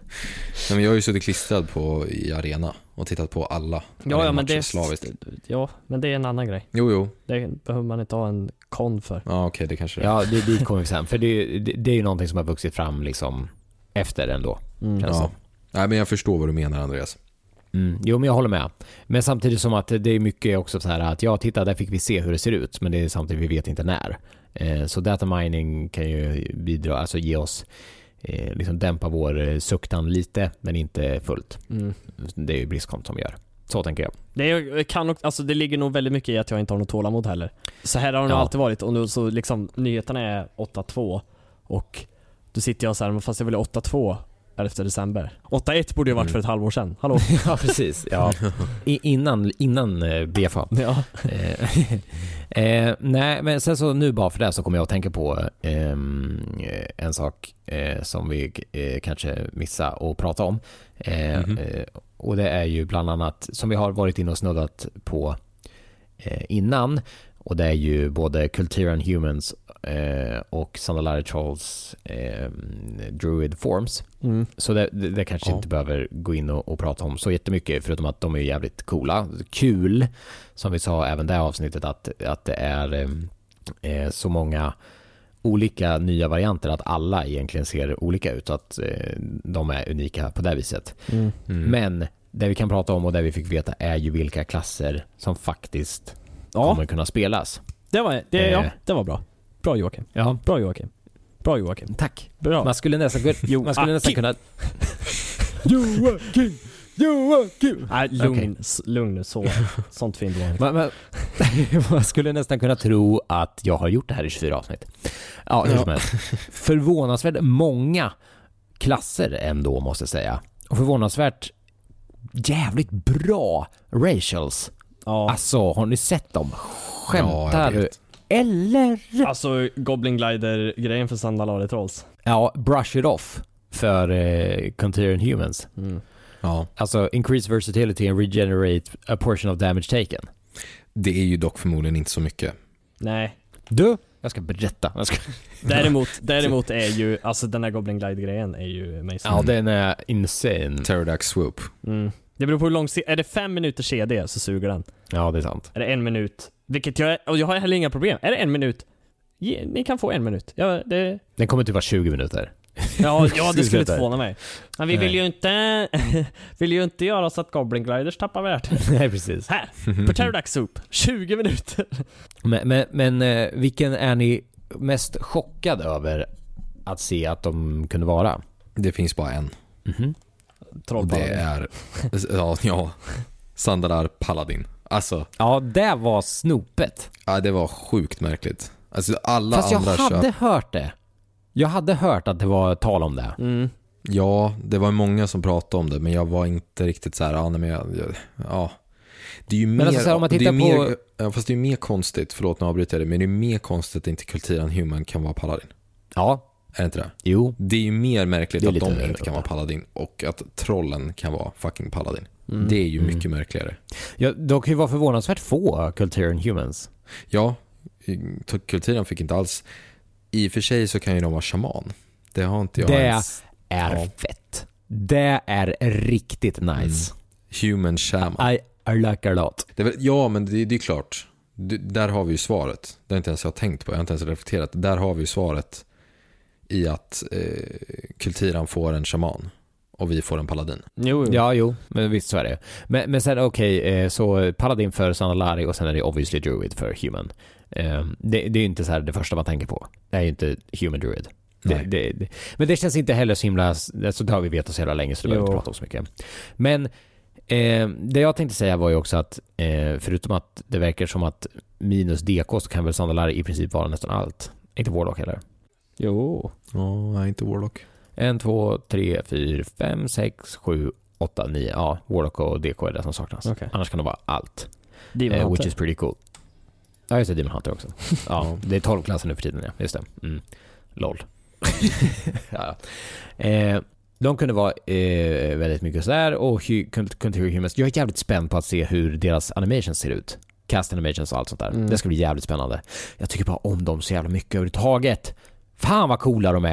Nej, men jag har ju suttit klistrad i arena och tittat på alla. Ja, men det slaviskt. Ja, men det är en annan grej. Jo. Det behöver man inte ha en kon för. Ja, okej, det kanske Ja, det kommer vi sen. För det är ju någonting som har vuxit fram liksom efter ändå. Ja. Nej, men jag förstår vad du menar, Andreas. Jo, men jag håller med. Men samtidigt som att det är mycket också så här att titta, där fick vi se hur det ser ut, men det är samtidigt vi vet inte när. Så data mining kan ju bidra, alltså ge oss liksom dämpa vår suktan lite, men inte fullt. Det är ju BlizzCon som gör. Så tänker jag. Det ligger nog väldigt mycket i att jag inte har något tålamod heller. Så här har det nog alltid varit, och nu så liksom nyheterna är 8-2 och då sitter jag så här, men fast jag vill 8-2 11 december. 8-1 borde ju varit för ett halvår sedan. Hallå? Ja, precis. Ja. Innan BFA. Ja. Nej, men sen så nu bara för det så kommer jag att tänka på en sak som vi kanske missar att prata om. Och det är ju bland annat, som vi har varit inne och snuddat på innan, och det är ju både Kultiran Humans och Sandalari Trolls Druid Forms. Så det kanske inte behöver gå in och prata om så jättemycket, förutom att de är jävligt coola. Kul, som vi sa även det här avsnittet, att det är så många olika nya varianter, att alla egentligen ser olika ut, att de är unika på det viset. Men det vi kan prata om och det vi fick veta är ju vilka klasser som faktiskt kommer kunna spelas. Det var bra. Bra Joakim. Ja. Bra Joakim. Tack. Bra. Man skulle nästan kunna Joakim. Nej, lugn sånt fint. Man skulle nästan kunna tro att jag har gjort det här i 24 avsnitt. Ja, hur som helst. Förvånansvärt många klasser ändå, måste jag säga. Och förvånansvärt jävligt bra racials. Ja. Alltså, har ni sett dem? Skämtar du? Eller? Alltså, Goblin Glider-grejen för Sandalari Trolls. Ja, brush it off för Contagion Humans. Ja. Alltså, increase versatility and regenerate a portion of damage taken. Det är ju dock förmodligen inte så mycket. Nej. Jag ska berätta. Däremot är ju, alltså den här Goblin Glide-grejen är ju amazing. Ja, den är insane. Pterodax Swoop. Det beror på hur lång, är det 5 minuter CD så suger den. Ja, det är sant. Är det 1 minut, vilket jag har heller inga problem. Är det 1 minut? Ni kan få 1 minut. Den kommer inte vara 20 minuter. Ja, det skulle inte förvåna mig. Men vi vill ju inte göra så att Goblin Gliders tappar värde. Nej, precis. Här, på Pterodax Soup, 20 minuter. Men vilken är ni mest chockad över att se att de kunde vara? Det finns bara en. Trollpaladin. Det är ja, Sandalar Paladin. Alltså. Ja, det var snopet. Ja, det var sjukt märkligt. Alltså alla fast andra jag hade hört det. Jag hade hört att det var tal om det. Ja, det var många som pratade om det, men jag var inte riktigt så här, det är ju mer, alltså, om man tittar på... fast det är mer konstigt, förlåt nu avbryter jag det, men det är mer konstigt att inte Kultiran Human kan vara Paladin. Ja. Är det inte det? Jo. Det är ju mer märkligt att de inte lite kan vara Paladin och att trollen kan vara fucking Paladin. Det är ju mycket märkligare. Ja, de kan ju vara förvånansvärt få Kultiran Humans. Ja, Kultiran fick inte alls. I och för sig så kan ju de vara shaman. Det har inte jag ens. Är fett. Det är riktigt nice. Human shaman. I like a lot. Ja, men det är klart. Där har vi ju svaret. Det har inte ens jag tänkt på. Jag har inte ens reflekterat. Där har vi ju svaret i att Kultiran får en shaman och vi får en paladin. Jo, men visst så är det. Men sen så paladin för Sandalari och sen är det obviously druid för human. Det är ju inte så här det första man tänker på. Det är ju inte human druid. Men det känns inte heller så himla, så det har vi vetat så hela länge, så det behöver inte prata om så mycket. Men det jag tänkte säga var ju också att förutom att det verkar som att minus DK så kan väl Sandalari i princip vara nästan allt. Inte Warlock heller. Jo. Nej, inte Warlock. 1, 2, 3, 4, 5, 6, 7, 8, 9. Ja, Warlock och DK är det som saknas. Okay. Annars kan det vara allt. Demon which is pretty cool. Ja, just det, Demon Hunter också. Ja, det är 12 klasser nu för tiden, ja. Just det. LOL. Ja. De kunde vara väldigt mycket så där, och Contagion Humans. Jag är jävligt spänd på att se hur deras animations ser ut. Cast animations och allt sånt där. Det ska bli jävligt spännande. Jag tycker bara om dem så jävla mycket överhuvudtaget. Fan vad coola de är.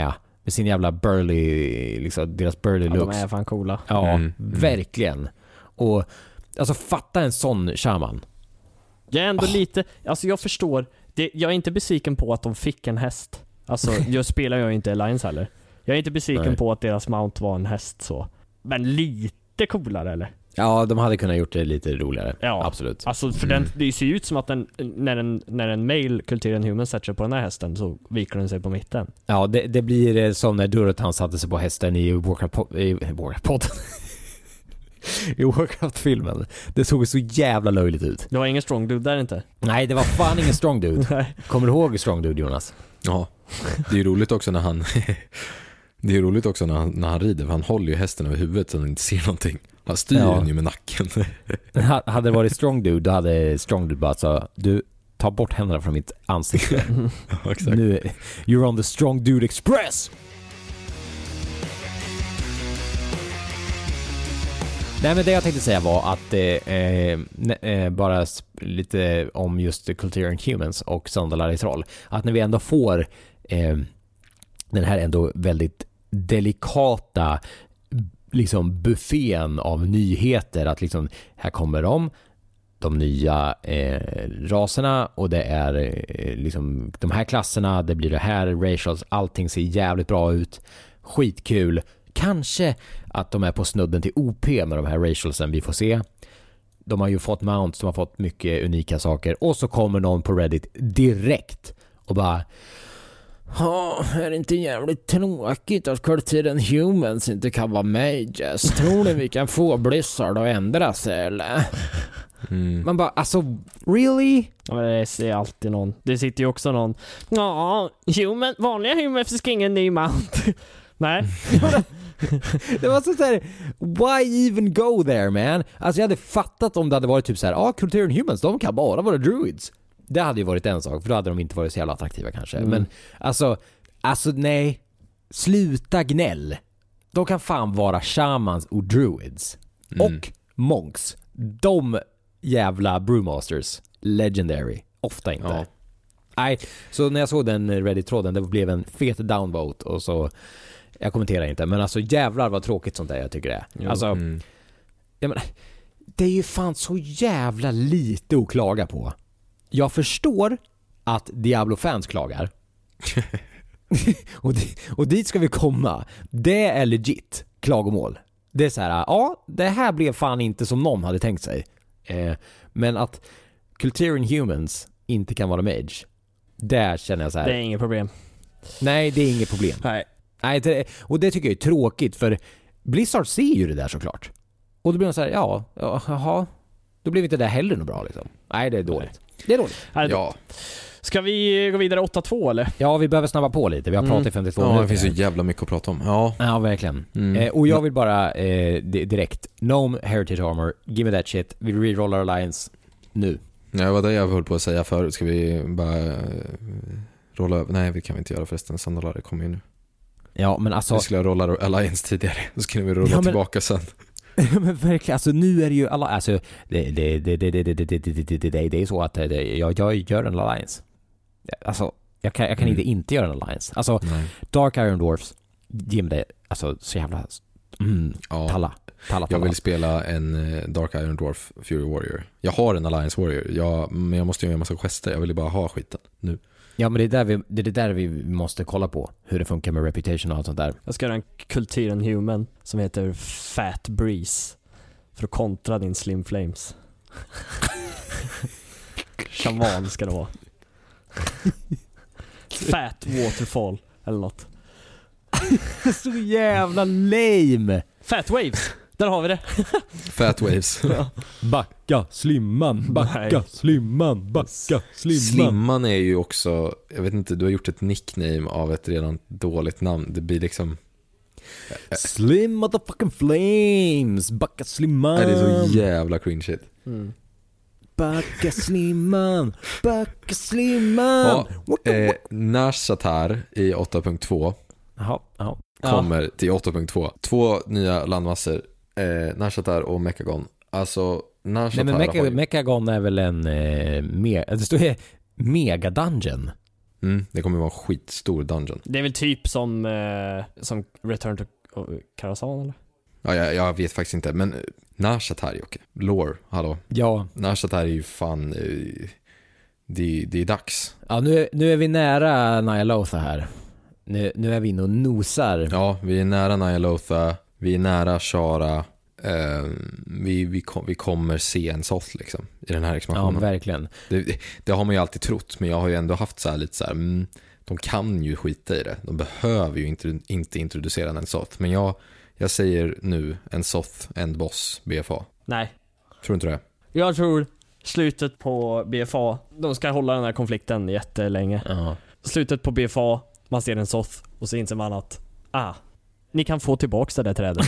med sin jävla burly, liksom deras burly looks. De är fan coola. Ja, verkligen. Och alltså fatta en sån shaman. Jag är ändå lite, alltså jag förstår jag är inte besviken på att de fick en häst. Alltså jag spelar ju inte Alliance heller. Jag är inte besviken på att deras mount var en häst så. Men lite coolare eller? Ja, de hade kunnat gjort det lite roligare. Ja, absolut. Alltså för det ser ju ut som att när en male Culturian Human sätter sig på den här hästen så viker den sig på mitten. Ja, det blir som när Durotan satte sig på hästen i Warcraft-podden. I Warcraft-filmen. Det såg så jävla löjligt ut. Det var ingen strong dude där inte. Nej, det var fan ingen strong dude. Kommer du ihåg strong dude, Jonas? Ja, det är ju roligt också när han det är roligt också när han rider, för han håller ju hästen över huvudet så han inte ser någonting. Han styr den ju med nacken. Hade det varit strong dude, då hade strong dude bara så, du, ta bort händerna från mitt ansikte. Ja, exakt. Nu, you're on the strong dude express. Nej, men det jag tänkte säga var att bara lite om just Culturian Humans och Zandalaris roll. Att när vi ändå får den här ändå väldigt delikata liksom buffén av nyheter, att liksom här kommer de nya raserna, och det är liksom de här klasserna, det blir det här racials, allting ser jävligt bra ut, skitkul. Kanske att de är på snudden till OP med de här racialsen vi får se. De har ju fått mounts, de har fått mycket unika saker, och så kommer någon på Reddit direkt och bara, är det inte jävligt tråkigt att Culturian Humans inte kan vara mages? Tror ni vi kan få Blizzard att ändra sig eller? Man bara, alltså, really? Ja, det ser alltid någon. Det sitter ju också någon, vanliga humans ska ingen ny mount. Nej. Det var så här, why even go there, man? Alltså jag hade fattat om det hade varit typ så här, Culturian Humans, de kan bara vara druids. Det hade ju varit en sak, för då hade de inte varit så jävla attraktiva kanske. Men alltså nej, sluta gnäll. De kan fan vara shamans och druids. Och monks. De jävla brewmasters, legendary. Ofta inte. Ja. Nej, så när jag såg den Reddit-tråden, det blev en fet downvote, och så jag kommenterar inte, men alltså jävlar vad tråkigt sånt där jag tycker det är. Jo. Alltså, jag menar, det är ju fan så jävla lite att klaga på. Jag förstår att Diablo-fans klagar. och dit ska vi komma. Det är legit klagomål. Det är så här, det här blev fan inte som någon hade tänkt sig. Men att Culturian Humans inte kan vara mage, där känner jag så här. Det är inget problem. Nej, det är inget problem. Nej, och det tycker jag är tråkigt, för Blizzard ser ju det där såklart. Och då blir man så här, jaha, då blir inte det heller något bra liksom. Nej, det är dåligt. Det är dåligt. Ja. Ska vi gå vidare 8-2 eller? Ja, vi behöver snabba på lite. Vi har pratat i 52 minuter. Ja, det finns så jävla mycket att prata om. Ja, verkligen. Och jag vill bara direkt, Gnome Heritage Armor, give me that shit. Vi rerollar Alliance nu. Ja, vad det jag höll på att säga förut. Ska vi bara rolla över? Nej, vi kan inte göra förresten. Sandalare kommer ju nu. Ja, men alltså, vi skulle rolla Alliance tidigare. Då skulle vi rulla tillbaka sen. Men verkligen, alltså nu är det ju alla, alltså det är så att jag gör en Alliance. Alltså jag kan inte göra en Alliance. Alltså Dark Iron Dwarfs, ge mig det, alltså så jävla talla. Jag vill spela en Dark Iron Dwarf Fury Warrior. Jag har en Alliance Warrior, men jag måste göra en massa gester. Jag vill bara ha skiten nu. Ja, men det är där vi måste kolla på hur det funkar med reputation och allt sånt där. Jag ska göra en Culturian Human som heter Fat Breeze för att kontra din Slim Flames. Shaman ska det vara. Fat Waterfall eller något. Så jävla lame. Fat Waves, där har vi det. Fat Waves. Backa, slimman, slimman. Slimman är ju också, jag vet inte, du har gjort ett nickname av ett redan dåligt namn. Det blir liksom Slim motherfucking Flames, backa slimman. Det är så jävla cringe shit. Backa slimman. Ja, Nashatar i 8.2 kommer till 8.2. 2 nya landmassor, Nashatar och Mechagon. Alltså Nashatar. Nej, men Mechagon är väl en det står här mega dungeon. Det kommer vara en skitstor dungeon. Det är väl typ som Return to Karazhan eller? Ja, jag vet faktiskt inte. Men Nashatar, Jocke. Lore, hallå. Ja. Nashatar är ju fan... Det är dags. Ja, nu är vi nära Nyalotha här. Nu är vi inne och nosar. Ja, vi är nära Nyalotha. Vi är nära Shara. Vi kommer se en Soth liksom i den här expansionen. Ja, verkligen. Det har man ju alltid trott, men jag har ju ändå haft så här lite så här, de kan ju skita i det. De behöver ju inte introducera en Soth, men jag säger nu en Soth End Boss BFA. Nej. Tror du inte det? Jag tror slutet på BFA, de ska hålla den här konflikten jättelänge. Slutet på BFA, man ser en Soth och så inser man att ni kan få tillbaka det där trädet.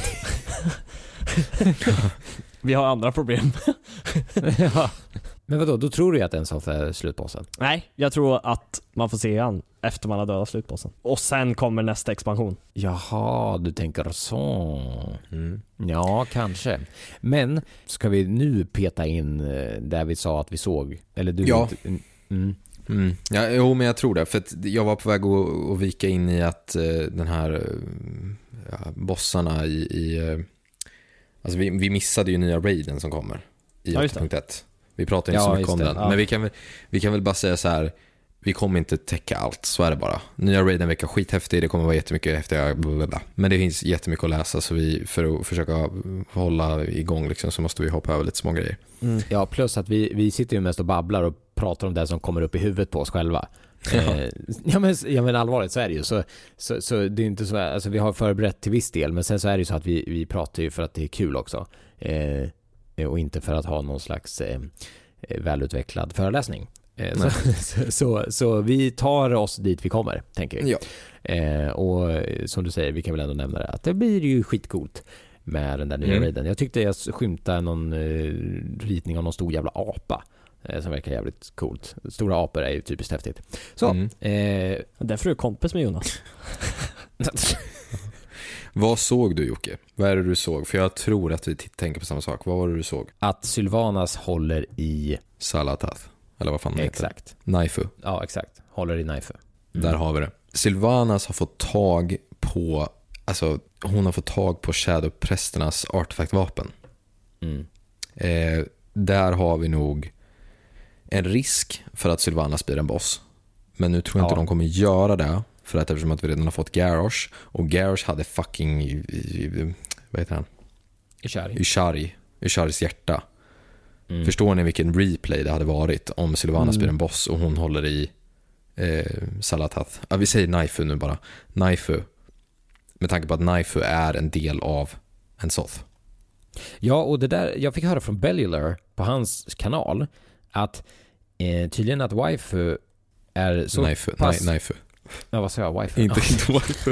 Vi har andra problem. Ja. Men vadå, då tror du att en Soth är slutbossen? Nej, jag tror att man får se han efter man har dödat slutbossen. Och sen kommer nästa expansion. Jaha, du tänker så. Ja, kanske. Men ska vi nu peta in där vi sa att vi såg? Eller du? Ja. Ja, jo, men jag tror det. För att jag var på väg att vika in i att den här bossarna alltså vi missade ju nya raiden som kommer i 8.1. Vi pratar inte så mycket om den. Ja. Men vi kan väl bara säga så här: vi kommer inte täcka allt, så är det bara. Nya raiden verkar skithäftig, det kommer vara jättemycket häftiga blablabla. Men det finns jättemycket att läsa, så för att försöka hålla igång liksom, så måste vi hoppa över lite små grejer. Ja, plus att vi sitter ju mest och babblar och pratar om det som kommer upp i huvudet på oss själva. Men allvarligt så är det ju så det är inte så, alltså vi har förberett till viss del, men sen så är det ju så att vi pratar ju för att det är kul också, och inte för att ha någon slags välutvecklad föreläsning. Så vi tar oss dit vi kommer, tänker vi. Ja. Och som du säger, vi kan väl ändå nämna det, att det blir ju skitcoolt med den där nya raiden. Jag tyckte jag skymtade någon ritning av någon stor jävla apa som verkar jävligt coolt. Stora apor är ju typiskt häftigt. Så, därför är du kompis med Jonas. Vad såg du, Jocke? Vad är det du såg? För jag tror att vi tänker på samma sak. Vad var det du såg? Att Sylvanas håller i Xal'atath. Eller vad fan det heter. Exakt. Naifu. Ja, exakt. Håller i Naifu. Där har vi det. Sylvanas har fått tag på... Alltså, hon har fått tag på Shadow-prästernas artefaktvapen. Där har vi nog en risk för att Sylvanas blir en boss. Men nu tror jag inte de kommer göra det. För att eftersom att vi redan har fått Garrosh. Och Garrosh hade fucking... vad heter han? Isharis hjärta. Förstår ni vilken replay det hade varit om Sylvanas blir en boss och hon håller i Xal'atath. Ja, vi säger Naifu nu bara. Naifu. Med tanke på att Naifu är en del av en Soth. Ja, och det där, jag fick höra från Bellular på hans kanal att tydligen att waifu är så Naifu. Ja, vad sa jag? Waifu? Inte waifu.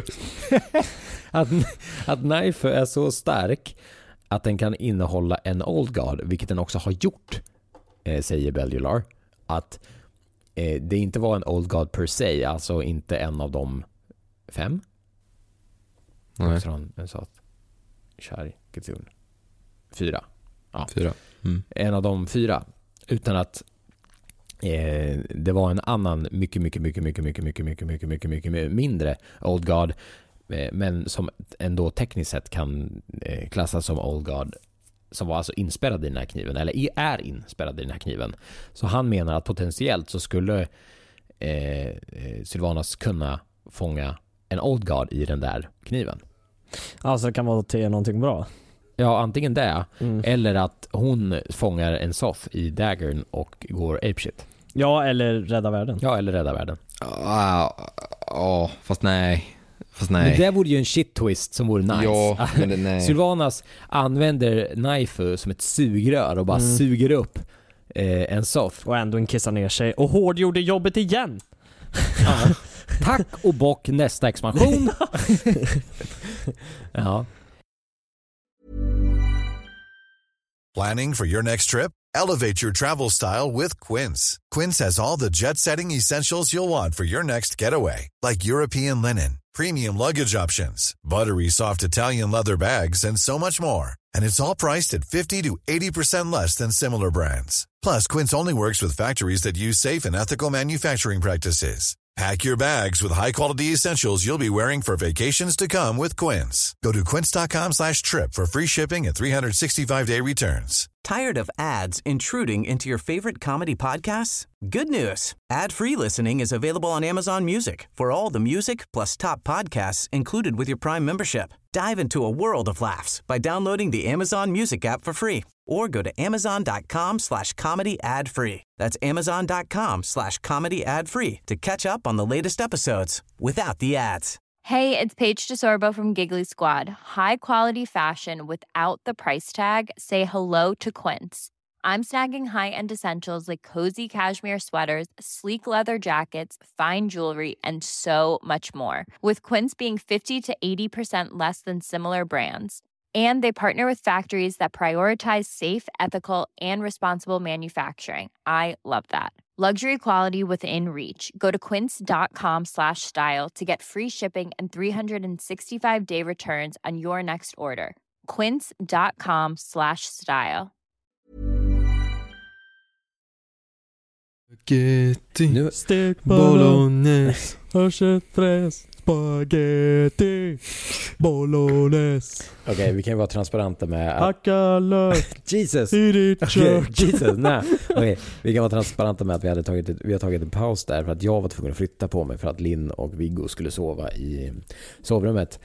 att Naifu är så stark att den kan innehålla en Old God, vilket den också har gjort, säger Bellular. Att det inte var en Old God per se, alltså inte en av de 5. Nej. En Soth, Shari, Kitsune. 4. Ja. 4. En av de 4. Utan att det var en annan mycket mindre Old God, men som ändå tekniskt sett kan klassas som Old God, som var alltså inspärrad i den här kniven, eller är inspärrad i den här kniven. Så han menar att potentiellt så skulle Sylvanas kunna fånga en Old God i den där kniven. Alltså det kan vara till någonting bra. Ja, antingen det eller att hon fångar en Soth i daggern och går apeshit. Ja, eller rädda världen. Fast nej. Men det vore ju en shit twist som vore nice. Ja, men nej. Sylvanas använder Naifu som ett sugrör och bara suger upp en Soth. Och ändå kissar ner sig och hårdgjorde jobbet igen. Tack och bock, nästa expansion. Ja. Planning for your next trip? Elevate your travel style with Quince. Quince has all the jet-setting essentials you'll want for your next getaway, like European linen, premium luggage options, buttery soft Italian leather bags, and so much more. And it's all priced at 50 to 80% less than similar brands. Plus, Quince only works with factories that use safe and ethical manufacturing practices. Pack your bags with high-quality essentials you'll be wearing for vacations to come with Quince. Go to quince.com/trip for free shipping and 365-day returns. Tired of ads intruding into your favorite comedy podcasts? Good news. Ad-free listening is available on Amazon Music for all the music plus top podcasts included with your Prime membership. Dive into a world of laughs by downloading the Amazon Music app for free or go to amazon.com/comedy ad-free. That's amazon.com/comedy ad-free to catch up on the latest episodes without the ads. Hey, it's Paige DeSorbo from Giggly Squad. High quality fashion without the price tag. Say hello to Quince. I'm snagging high-end essentials like cozy cashmere sweaters, sleek leather jackets, fine jewelry, and so much more. With Quince being 50 to 80% less than similar brands. And they partner with factories that prioritize safe, ethical, and responsible manufacturing. I love that. Luxury quality within reach. Go to quince.com/style to get free shipping and 365-day returns on your next order. Quince.com/style. Spaghetti, Stek bolognese. Köttfärs, spaghetti, bolognese. Okej, vi kan ju vara transparenta med Hacka lök Jesus. i ditt kök. Jesus, nej. Okej, vi kan vara transparenta med att vi har tagit en paus där för att jag var tvungen att flytta på mig för att Linn och Viggo skulle sova i sovrummet.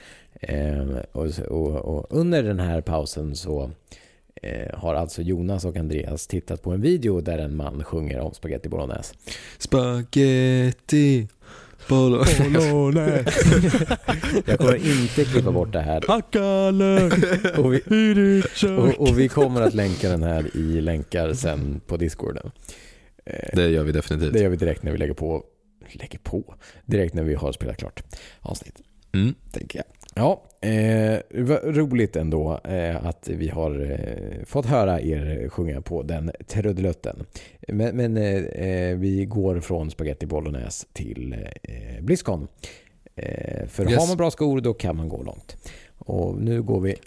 Och under den här pausen så har alltså Jonas och Andreas tittat på en video där en man sjunger om spaghetti bolognese. Spaghetti bolognese. Jag kommer inte klippa bort det här. Hacka lök i ditt kök. Och vi kommer att länka den här i länkar sen på Discorden. Det gör vi definitivt. Det gör vi direkt när vi lägger på. Direkt när vi har spelat klart avsnitt. Tänker jag. Ja, roligt ändå att vi har fått höra er sjunga på den trudelutten. Men vi går från spaghetti bolognese till BlizzCon. För har man bra skor då kan man gå långt. Och nu går vi...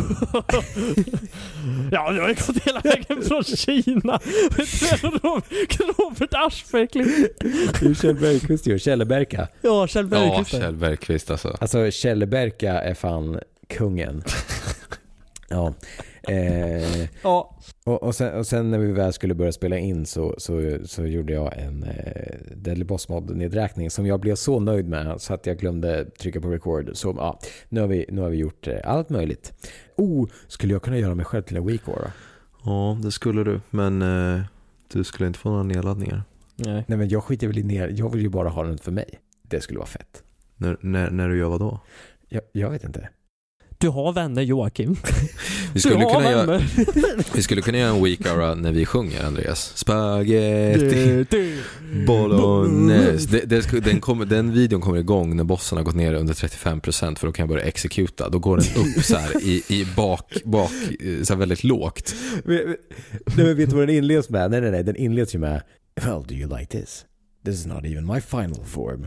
Ja, jag har gått hela vägen från Kina. Robert Aschbeck. Kjell Bergqvist gör Källeberka. Ja, Kjell Bergqvist. Ja, Kjell Bergqvist alltså. Alltså Källeberka är fan kungen. Ja. Ja. Och sen när vi väl skulle börja spela in så gjorde jag en Deadly Boss Mod-nedräkning som jag blev så nöjd med så att jag glömde trycka på record. Så ja, nu har vi gjort allt möjligt. Skulle jag kunna göra mig själv till en week då? Ja, det skulle du. Men du skulle inte få några nedladdningar. Nej, men jag skiter väl i ner. Jag vill ju bara ha den för mig. Det skulle vara fett. När du gör vad då? Jag vet inte. Du har vänner, Joakim. Vi skulle kunna göra en week hour när vi sjunger, Andreas. Spaghetti bolognese. Den videon kommer igång när bossen har gått ner under 35% för då kan jag börja exekuta. Då går den upp så här i bak så här väldigt lågt. Vet du vad den inleds med? Nej, den inleds ju med Well, do you like this? This is not even my final form.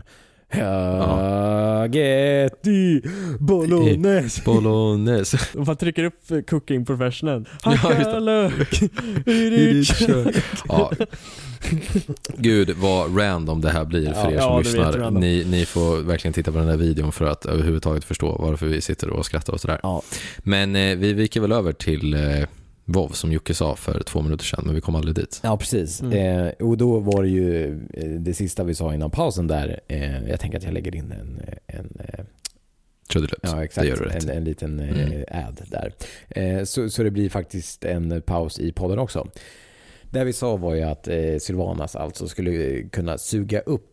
Spaghetti bolognese. Man trycker upp cooking professional. Hacka lök i ditt kök. Ja. Gud, vad random det här blir för er som lyssnar. Ni får verkligen titta på den här videon för att överhuvudtaget förstå varför vi sitter och skrattar och sådär. Ja. Men vi viker väl över till WoW som Jocke sa för 2 minuter sedan, men vi kom aldrig dit. Ja, precis. Och då var det ju det sista vi sa innan pausen där. Jag tänker att jag lägger in en trudelutt. Ja, exakt. Det gör du rätt. En liten ad där. Så det blir faktiskt en paus i podden också. Det vi sa var ju att Sylvanas alltså skulle kunna suga upp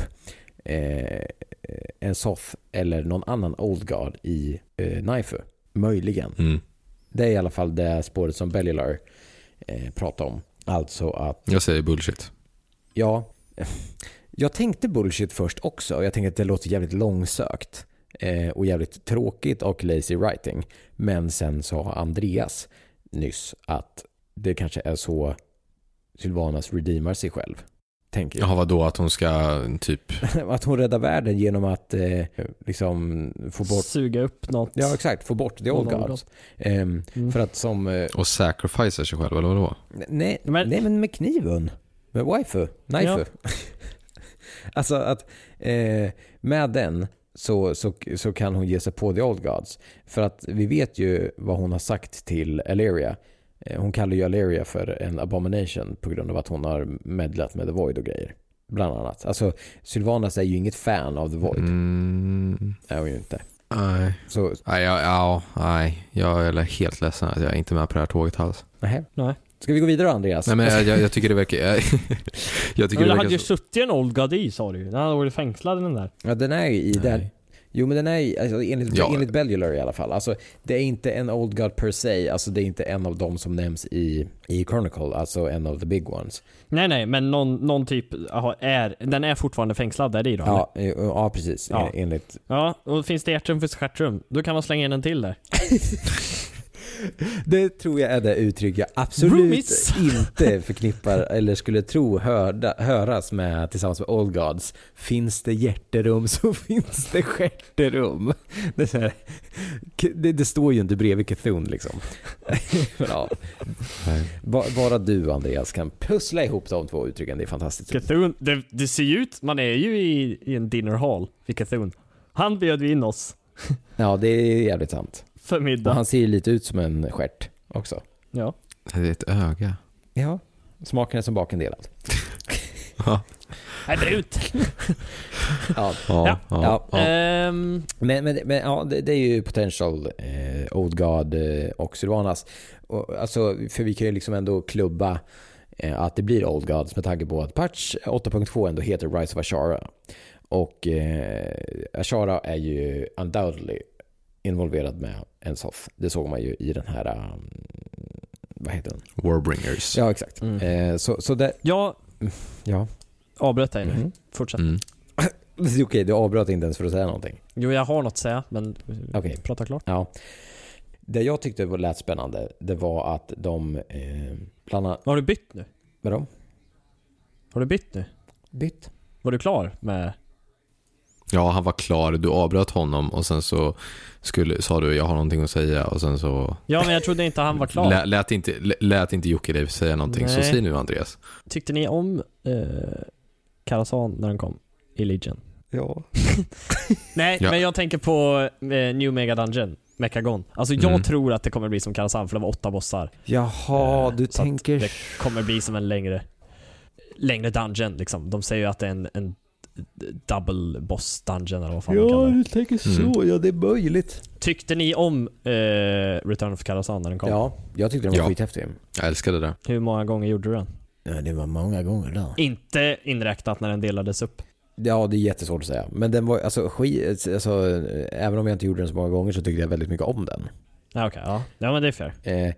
en Soth eller någon annan Old Guard i Naifu. Möjligen. Det är i alla fall det spåret som Bellular pratar om. Alltså att... Jag säger bullshit. Ja. Jag tänkte bullshit först också. Jag tänkte att det låter jävligt långsökt. Och jävligt tråkigt och lazy writing. Men sen sa Andreas nyss att det kanske är så Sylvanas redeemar sig själv. Tänker jag. Ja, vadå? Att hon ska typ... att hon räddar världen genom att liksom få bort... Suga upp något. Ja, exakt. Få bort the old gods. För att som... Och sacrifice sig själv, eller vadå? Nej, men med kniven. Med waifu. Knaifu. Alltså att med den så kan hon ge sig på The Old Gods. För att vi vet ju vad hon har sagt till Alleria. Hon kallar ju Alleria för en abomination på grund av att hon har medlat med The Void och grejer. Bland annat. Alltså Sylvanas är ju inget fan av The Void. Är hon ju inte. Nej. Så, nej. Jag är helt ledsen att jag är inte med på det här tåget alls. Nej. Ska vi gå vidare, Andreas? Nej, men jag tycker det verkar... jag tycker men det hade ju suttit en Old God i, sa du. Den hade varit fängslad den där. Ja, den är i där. Jo, men den är alltså, enligt Bellular i alla fall. Alltså, det är inte en Old God per se. Alltså, det är inte en av dem som nämns i Chronicle. Alltså en av the big ones. Nej, men någon typ den är fortfarande fängslad där i då? Ja, precis. Ja. Enligt... Ja, och finns det hjärtrum för stjärtrum, då kan man slänga in en till där. Det tror jag är det uttryck jag absolut inte förknippar eller skulle tro höras med tillsammans med Old Gods. Finns det hjärterum så finns det stjärterum. Det står ju inte bredvid Cthulhu liksom. Ja. Bara du, Andreas, kan pussla ihop de två uttrycken. Det är fantastiskt. Cthulhu, det ser ju ut, man är ju i en dinner hall vid Cthulhu. Han bjöd in oss. Ja, det är jävligt sant. För middag. Och han ser ju lite ut som en stjärt också. Ja. Det är ett öga. Ja. Smaken är som baken delad. Ja. Nej, brut. Ja. Men ja, det är ju potential Old God och Sylvanas. Och, alltså, för vi kan ju liksom ändå klubba att det blir Old Gods med tanke på att patch 8.2 ändå heter Rise of Ashara. Och Ashara är ju undoubtedly involverad med Ensoth. Det såg man ju i den här vad heter den? Warbringers. Ja, exakt. Så det... Ja. Ja. Avbröt dig nu. Fortsätt. Okej, du avbröt inte ens för att säga någonting. Jo, jag har något att säga, men prata klart. Ja. Det jag tyckte var lät spännande, det var att de bland... Har du bytt nu? Med dem? Har du bytt nu? Bytt. Var du klar med... Ja, han var klar. Du avbröt honom och sen så sa du jag har någonting att säga och sen så... Ja, men jag trodde inte han var klar. Lät inte Jocke dig säga någonting. Nej. Så säg nu, Andreas. Tyckte ni om Karazhan när den kom i Legion? Ja. Nej, men jag tänker på New Mega Dungeon, Mechagon. Alltså jag tror att det kommer bli som Karazhan, för det var 8 bossar. Jaha, du tänker... Det kommer bli som en längre dungeon liksom. De säger ju att det är en double boss dungeon eller vad fan man kallar det. Ja, du tänker så. Ja, det är möjligt. Tyckte ni om Return of Karazhan när den kom? Ja, jag tyckte den var skithäftig. Jag älskade det. Hur många gånger gjorde du den? Ja, det var många gånger då. Inte inräknat när den delades upp. Ja, det är jättesvårt att säga. Men den var, alltså, även om jag inte gjorde den så många gånger så tyckte jag väldigt mycket om den. Ja, okej. Ja, men det är fair.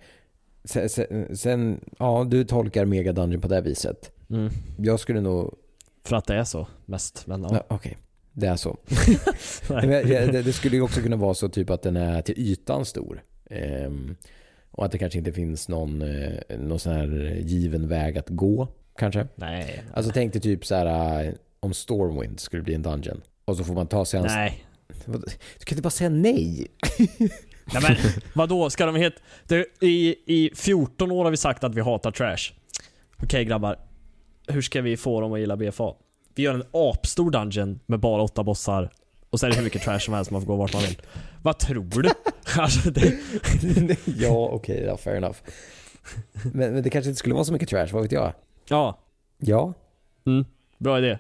Sen, ja, du tolkar Mega Dungeon på det viset. Jag skulle nog... För att det är så mest, men ja. Okej. Det är så. Det skulle ju också kunna vara så typ att den är till ytan stor. Och att det kanske inte finns någon sån här given väg att gå, kanske. Nej. Alltså tänk dig typ så här om Stormwind skulle bli en dungeon. Och så får man ta sig hans... Nej. Du kan inte bara säga nej. Nej, men vadå? Ska de heta... I 14 år har vi sagt att vi hatar trash. Okej, grabbar. Hur ska vi få dem att gilla BFA? Vi gör en apstor dungeon med bara 8 bossar. Och så är det hur mycket trash som helst, man får gå vart man vill. Vad tror du? Alltså det... Ja, okej, ja, fair enough. Men det kanske inte skulle vara så mycket trash, vad vet jag? Ja. Ja. Bra idé.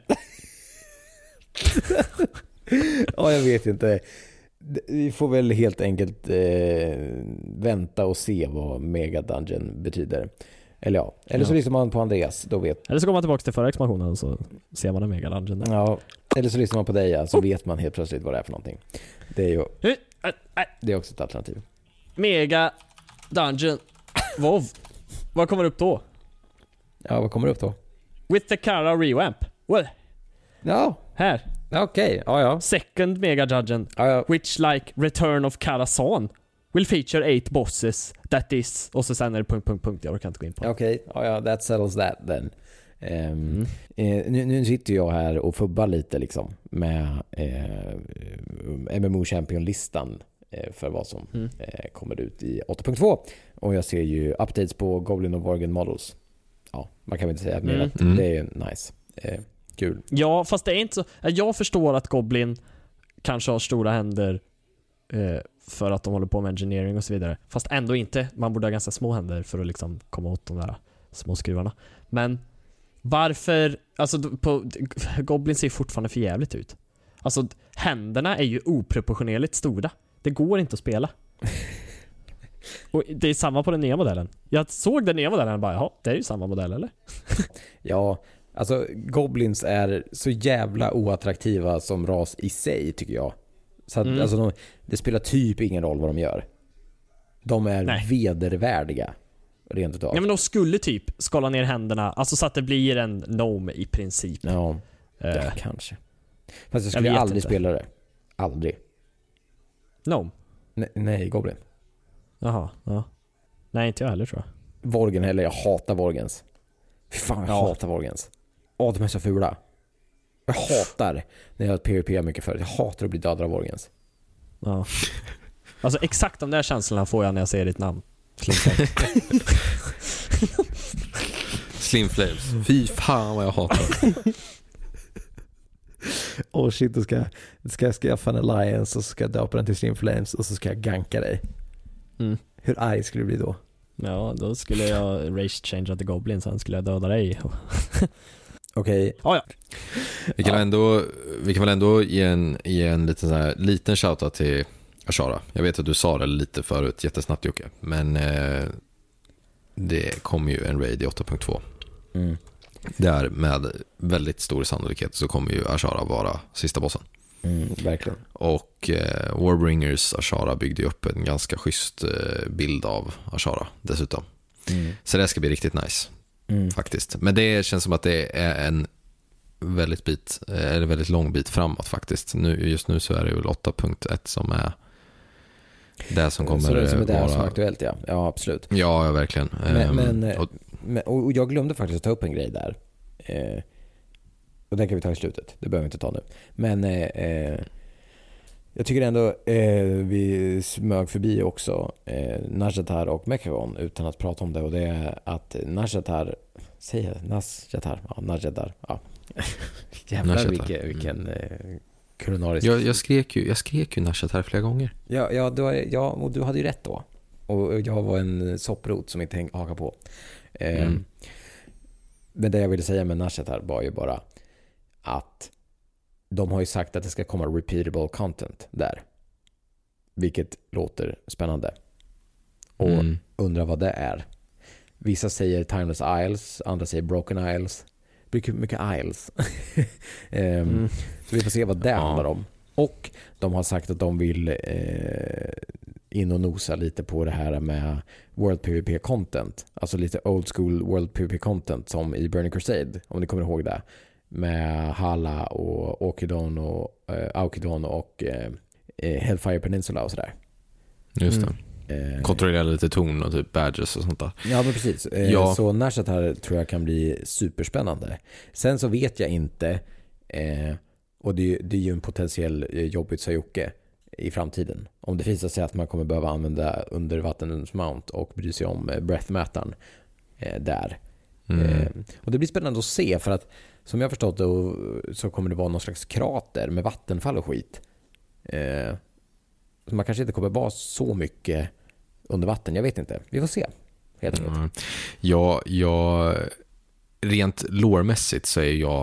Ja, jag vet inte. Vi får väl helt enkelt vänta och se vad Mega Dungeon betyder. Eller ja. Eller så lyssnar man på Andreas, då vet. Eller så går man tillbaka till förra expansionen och så ser man en Mega Dungeon där. Ja. Eller så lyssnar man på dig, ja, så vet man helt plötsligt vad det är för någonting. Det är ju... Det är också ett alternativ. Mega Dungeon. WoW. Vad kommer upp då? Ja, vad kommer upp då? With the Kara revamp. Well. Ja. Här. Okej, ja. Second Mega Dungeon. Ja. Which like Return of Karazhan will feature 8 bosses. That is... Och så sen är det punkt. Jag kan inte gå in på. Okej, ja, that settles that then. Nu sitter jag här och fubbar lite liksom med MMO Champion-listan för vad som kommer ut i 8.2. Och jag ser ju updates på Goblin och Worgen models. Ja, man kan väl inte säga mer att det är nice. Kul. Ja, fast det är inte så. Jag förstår att Goblin kanske har stora händer för att de håller på med engineering och så vidare. Fast ändå inte. Man borde ha ganska små händer för att liksom komma åt de där små skruvarna. Men varför... Alltså, Goblin ser fortfarande för jävligt ut. Alltså, händerna är ju oproportionerligt stora. Det går inte att spela. Och det är samma på den nya modellen. Jag såg den nya modellen och bara, jaha, det är ju samma modell, eller? Ja, alltså Goblins är så jävla oattraktiva som ras i sig, tycker jag. Så att, alltså, det spelar typ ingen roll vad de gör. De är vedervärdiga, rent utav. Ja, men de skulle typ skala ner händerna, alltså så att det blir en gnome i princip. Ja, kanske. Fast jag skulle aldrig spela det. Aldrig. Gnome? Nej, Goblin. Jaha, ja. Nej, inte jag heller, tror jag. Vorgen heller, jag hatar Vorgens. Fy fan, jag hatar Vorgens. De är så fula. Jag hatar när jag har PvP mycket förut. Jag hatar att bli dödad av Vorgens. Ja. Alltså exakt de där känslorna får jag när jag ser ditt namn. Slimflames. Fy fan vad jag hatar. Shit, då ska jag skaffa en alliance och så ska jag döpa den till Slimflames och så ska jag ganka dig. Hur arg skulle du bli då? Ja, då skulle jag race change till Goblin, sen skulle jag döda dig. Okej. Ja. Vi kan väl ändå ge en liten, så här, liten shoutout till Ashara. Jag vet att du sa det lite förut, jättesnabbt Jocke. Men det kommer ju en raid i 8.2. Där med väldigt stor sannolikhet så kommer ju Ashara vara sista bossen. Verkligen. Och Warbringers Ashara byggde upp en ganska schysst bild av Ashara dessutom. Så det ska bli riktigt nice faktiskt. Men det känns som att det är en väldigt lång bit framåt faktiskt. Just nu så är det väl 8.1 som är det som kommer så det som är vara... som är aktuellt, ja. Ja, absolut. Ja, verkligen. Och jag glömde faktiskt att ta upp en grej där. Och den kan vi ta i slutet. Det behöver vi inte ta nu. Men jag tycker ändå vi smög förbi också Nazjatar och Mechagon utan att prata om det. Och det är att Nazjatar... Säger jag? Nazjatar? Ja, Nazjatar. Ja. Jävlar vilken kulinarisk... Jag skrek ju Nazjatar flera gånger. Ja, och du hade ju rätt då. Och jag var en sopprot som inte hakade på. Men det jag ville säga med Nazjatar var ju bara att de har ju sagt att det ska komma repeatable content där. Vilket låter spännande. Och undrar vad det är. Vissa säger Timeless Isles, andra säger Broken Isles. Mycket Isles. Så vi får se vad det handlar om. Och de har sagt att de vill in och nosa lite på det här med World PvP content. Alltså lite old school World PvP content som i Burning Crusade, om ni kommer ihåg det. Med Hala och Aukidon och Hellfire Peninsula och sådär. Just det. Kontrollera lite ton och typ badges och sånt där. Ja, men precis. Så Nazjatar tror jag kan bli superspännande. Sen så vet jag inte, och det är ju en potentiell jobbigt sa Jocke i framtiden. Om det visar sig att man kommer behöva använda undervattensmount och bry sig om breathmätaren där. Och det blir spännande att se, för att som jag förstått det, så kommer det vara någon slags krater med vattenfall och skit. Så man kanske inte kommer vara så mycket under vatten. Jag vet inte. Vi får se. Helt enkelt. Ja, rent lore-mässigt så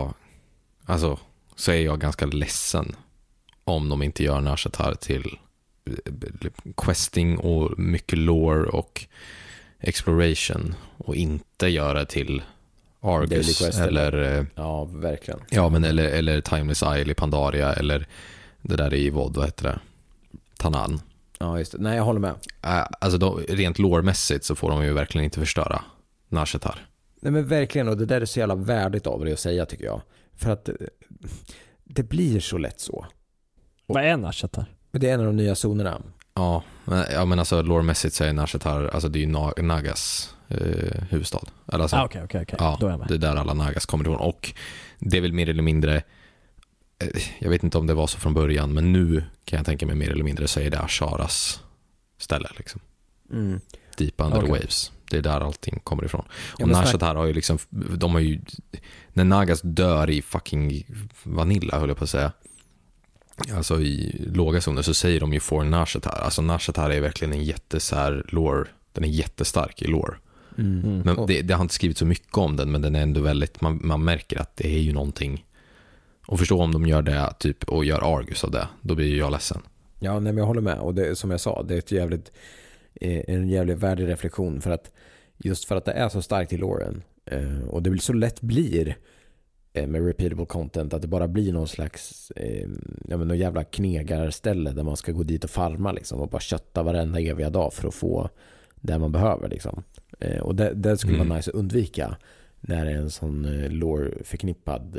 är jag ganska ledsen om de inte gör Nazjatar till questing och mycket lore och exploration och inte göra till Argus eller ja, verkligen. Ja, men eller Timeless Isle i Pandaria eller det där i VOD, vad heter det? Tanan. Ja, just det. Nej, jag håller med. Alltså rent lore-mässigt så får de ju verkligen inte förstöra Nazjatar. Nej, men verkligen, och det där är så jävla värdigt av det att säga, tycker jag. För att det blir så lätt så. Vad är Nazjatar? Det är en av de nya zonerna. Ja, men alltså lore-mässigt så är Nazjatar, alltså det är ju Nagas huvudstad. Alltså, okej. Ja, då är jag med. Det är där alla Nagas kommer ifrån. Och det är väl mer eller mindre, jag vet inte om det var så från början, men nu kan jag tänka mig mer eller mindre så är det Asharas ställe liksom. deep under the waves. Det är där allting kommer ifrån. Och Nashatar har ju liksom, de har ju, när Nagas dör i fucking Vanilla, höll jag på att säga, alltså i låga zoner, så säger de ju for Nashatar. Alltså Nashatar är verkligen en jättesär lore, den är jättestark i lore. Men det har inte skrivit så mycket om den, men den är ändå väldigt, man märker att det är ju någonting. Och förstå om de gör det typ och gör Argus av det, då blir ju jag ledsen. Ja, nej, men jag håller med. Och det, som jag sa, det är en jävligt värdig reflektion, för att just för att det är så starkt i loren, och det så lätt blir med repeatable content att det bara blir någon slags någon jävla knegarställe där man ska gå dit och farma liksom, och bara kötta varenda eviga dag för att få det man behöver liksom. Och det skulle vara nice att undvika när det är en sån lore förknippad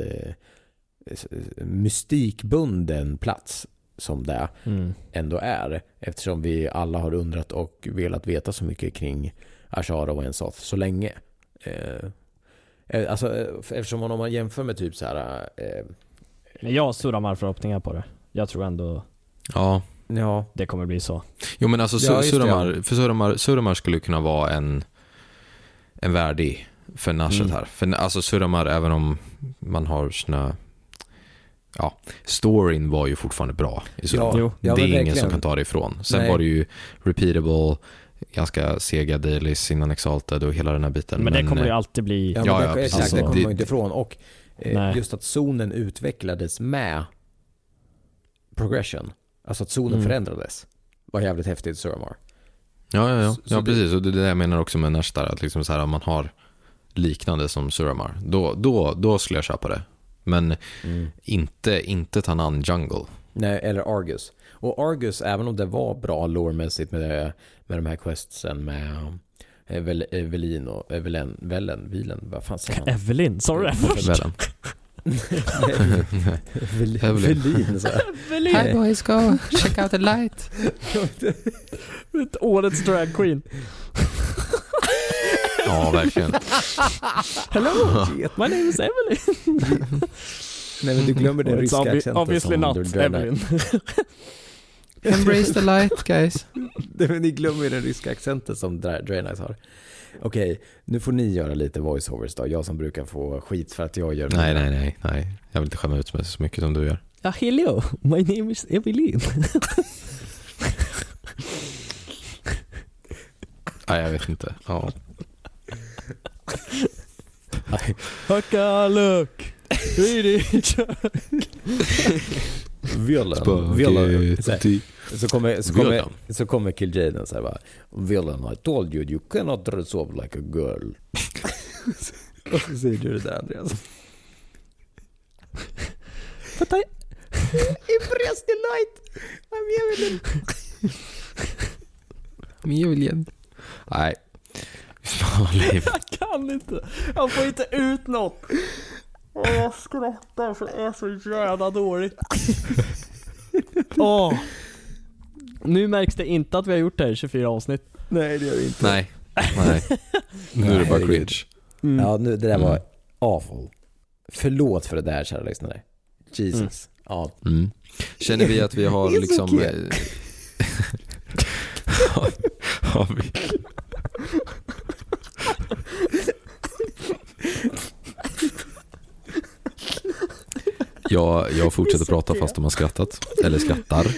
mystikbunden plats som det ändå är, eftersom vi alla har undrat och velat veta så mycket kring Ashara och Ensoth så länge. Alltså, eftersom om man jämför med typ så här jag har stora förhoppningar på det. Jag tror ändå det kommer bli så. Jo, men alltså Suramar skulle kunna vara en värdig för Nashat här. För alltså Suramar, även om man har sina storyn var ju fortfarande bra i Suramar. Det är ingen som kan ta det ifrån. Sen var det ju repeatable, ganska sega dailies innan Exalted och hela den här biten. Men det kommer ju alltid bli... det kommer man inte ifrån. Och just att zonen utvecklades med progression. Alltså att zonen förändrades. Var jävligt häftigt i Suramar. Ja, precis. Och det är det jag menar också med Nashtar. Att liksom så här, om man har liknande som Suramar, då skulle jag köpa det. Men inte Tanan Jungle. Nej, eller Argus. Och Argus, även om det var bra lore-mässigt med de här questsen med Evelyn och Vilen, vad fan säger man? Evelyn, sorry. Evelyn, så här. Hi boys, go check out the light. Årets drag queen. Ja, verkligen. Hello, my name is Evelyn. Nej, men du glömmer den ryska accenten. Obviously not Evelyn. Embrace the light, guys. Men ni glömmer den ryska accenten som Draenei har. Okej, nu får ni göra lite voiceovers då. Jag som brukar få skit för att jag gör det. Nej. Jag vill inte skämma ut mig så mycket som du gör. Ja, hello. My name is Evelyn. Nej, jag vet inte. Ja. Hacka look. Villain. Så kommer Kill Jaden så här bara, Villain, I told you you cannot dress up like a girl. Och så säger du det där, Andreas. But I impress the light. I'm Evelyn. Nej. Jag kan inte. Jag får inte ut något. Jag skrattar för det är så jävla dåligt. Nu märks det inte att vi har gjort det här 24 avsnitt. Nej, det gör vi inte. Nej. Nu är det bara cringe. Ja, nu, det där var awful. Förlåt för det där, kära lyssnare. Jesus. Ja. Känner vi att vi har liksom... har vi... Jag fortsätter prata fast de har skrattat. Eller skrattar.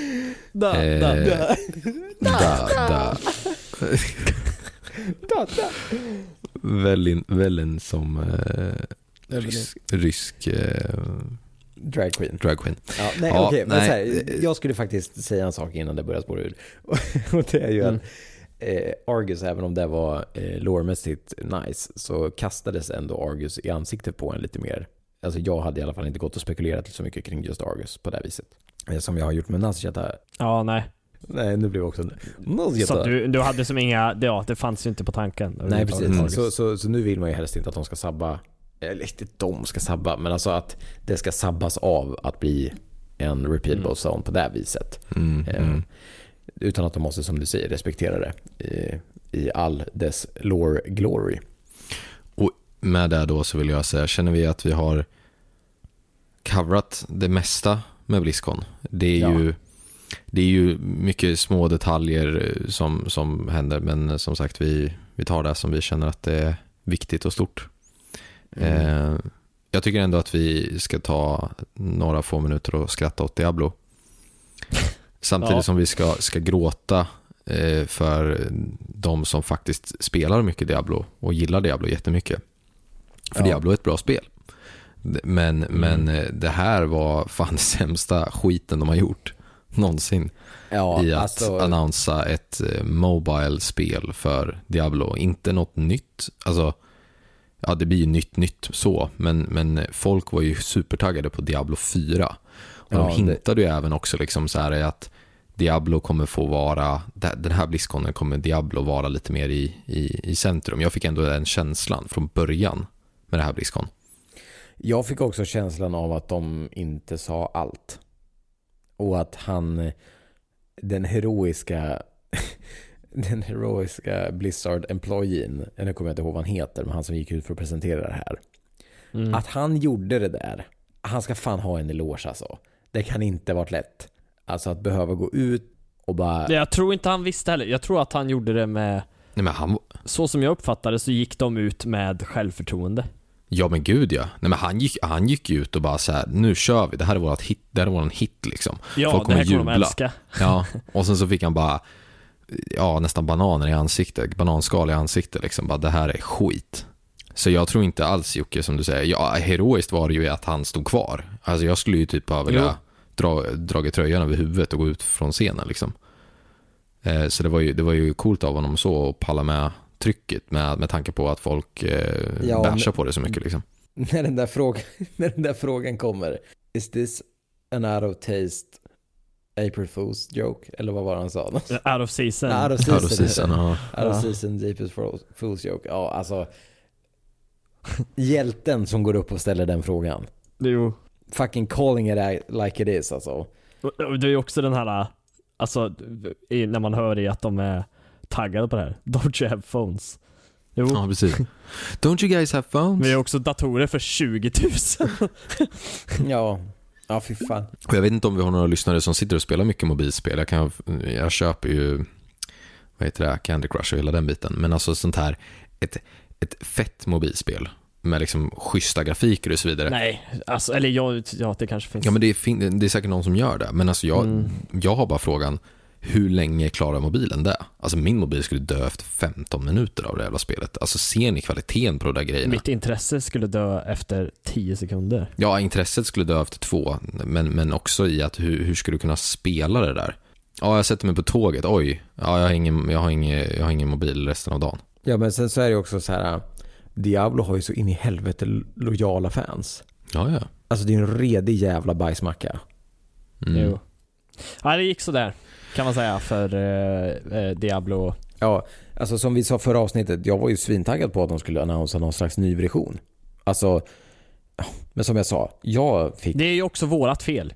Välin som rysk drag queen. Ja, nej, ja, okej, men så här, jag skulle faktiskt säga en sak innan det börjar spåra ur. Och det är ju att Argus, även om det var lore-mässigt nice, så kastades ändå Argus i ansiktet på en lite mer. Alltså jag hade i alla fall inte gått och spekulerat så mycket kring just Argus på det här viset. Som jag har gjort med Nasjata. Ja, nej. Nej, nu blev också så du hade som inga, det fanns ju inte på tanken. Nej, precis. Så nu vill man ju helst inte att de ska sabba, eller inte de ska sabba, men alltså att det ska sabbas av att bli en repeatable zone på det här viset. Utan att de måste, som du säger, respektera det i all dess lore glory. Och med det då så vill jag säga, känner vi att vi har coverat det mesta med BlizzCon. Det är ju det är ju mycket små detaljer som händer, men som sagt vi tar det som vi känner att det är viktigt och stort. Jag tycker ändå att vi ska ta några få minuter och skratta åt Diablo. Samtidigt som vi ska gråta för de som faktiskt spelar mycket Diablo och gillar Diablo jättemycket. För Diablo är ett bra spel. Men det här var fan sämsta skiten de har gjort någonsin i att annonsa ett mobile-spel för Diablo. Inte något nytt. Alltså, ja, det blir ju nytt så. Men folk var ju supertaggade på Diablo 4. Och de hintade ju även också liksom så här att Diablo kommer få vara, den här BlizzConen kommer Diablo vara lite mer i centrum. Jag fick ändå den känslan från början med det här BlizzCon. Jag fick också känslan av att de inte sa allt. Och att den heroiska Blizzard-employeen, jag kommer inte ihåg vad han heter, men han som gick ut för att presentera det här. Att han gjorde det där, han ska fan ha en eloge alltså. Det kan inte varit lätt. Alltså att behöva gå ut och bara... Jag tror inte han visste heller. Jag tror att han gjorde det med... Nej, men så som jag uppfattade så gick de ut med självförtroende. Ja men gud ja. Nej, men han gick ut och bara så här: nu kör vi. Det här är våran hit, hit liksom. Ja, folk kommer det här kommer jubla. de älska. Ja, och sen så fick han bara nästan bananer i ansiktet, bananskal i ansiktet liksom. Bara, det här är skit. Så jag tror inte alls, Jocke, som du säger. Ja, heroiskt var det ju att han stod kvar. Alltså jag skulle ju typ bara vilja dragit tröjan över huvudet och gå ut från scenen liksom. Så det var ju coolt av honom så och palla med trycket med tanke på att folk bärsar på det så mycket liksom. När den där frågan kommer, is this an out of taste April Fool's joke? Eller vad var han sa? Out of season. Out of season April Fool's joke. Ja, alltså hjälten som går upp och ställer den frågan. Jo. Fucking calling it like it is alltså. Det är ju också den här, alltså när man hör i att de är taggade på det här. Don't you have phones? Jo. Ja, precis. Don't you guys have phones? Vi har också datorer för 20 000. Ja, fy fan. Och jag vet inte om vi har några lyssnare som sitter och spelar mycket mobilspel. Jag köper ju, vad heter det, Candy Crush och hela den biten. Men alltså sånt här, ett fett mobilspel med liksom schyssta grafiker och så vidare. Nej, alltså, eller ja, det kanske finns. Ja, men det är säkert någon som gör det. Men alltså jag har bara frågan, hur länge klarar mobilen det? Alltså min mobil skulle dö efter 15 minuter av det jävla spelet. Alltså ser ni kvaliteten på de där grejerna? Mitt intresse skulle dö efter 10 sekunder. Ja, intresset skulle dö efter 2. Men också i att hur ska du kunna spela det där? Ja, jag sätter mig på tåget. Oj, ja, jag har ingen mobil resten av dagen. Ja, men sen så är det också så här, Diablo har ju så in i helvete lojala fans. Ja. Alltså det är en redig jävla bajsmacka. Jo. Ja, det gick så där kan man säga för Diablo. Ja, alltså som vi sa förra avsnittet, jag var ju svintaggad på att de skulle annonsera någon slags ny version. Alltså, men som jag sa, det är ju också vårat fel.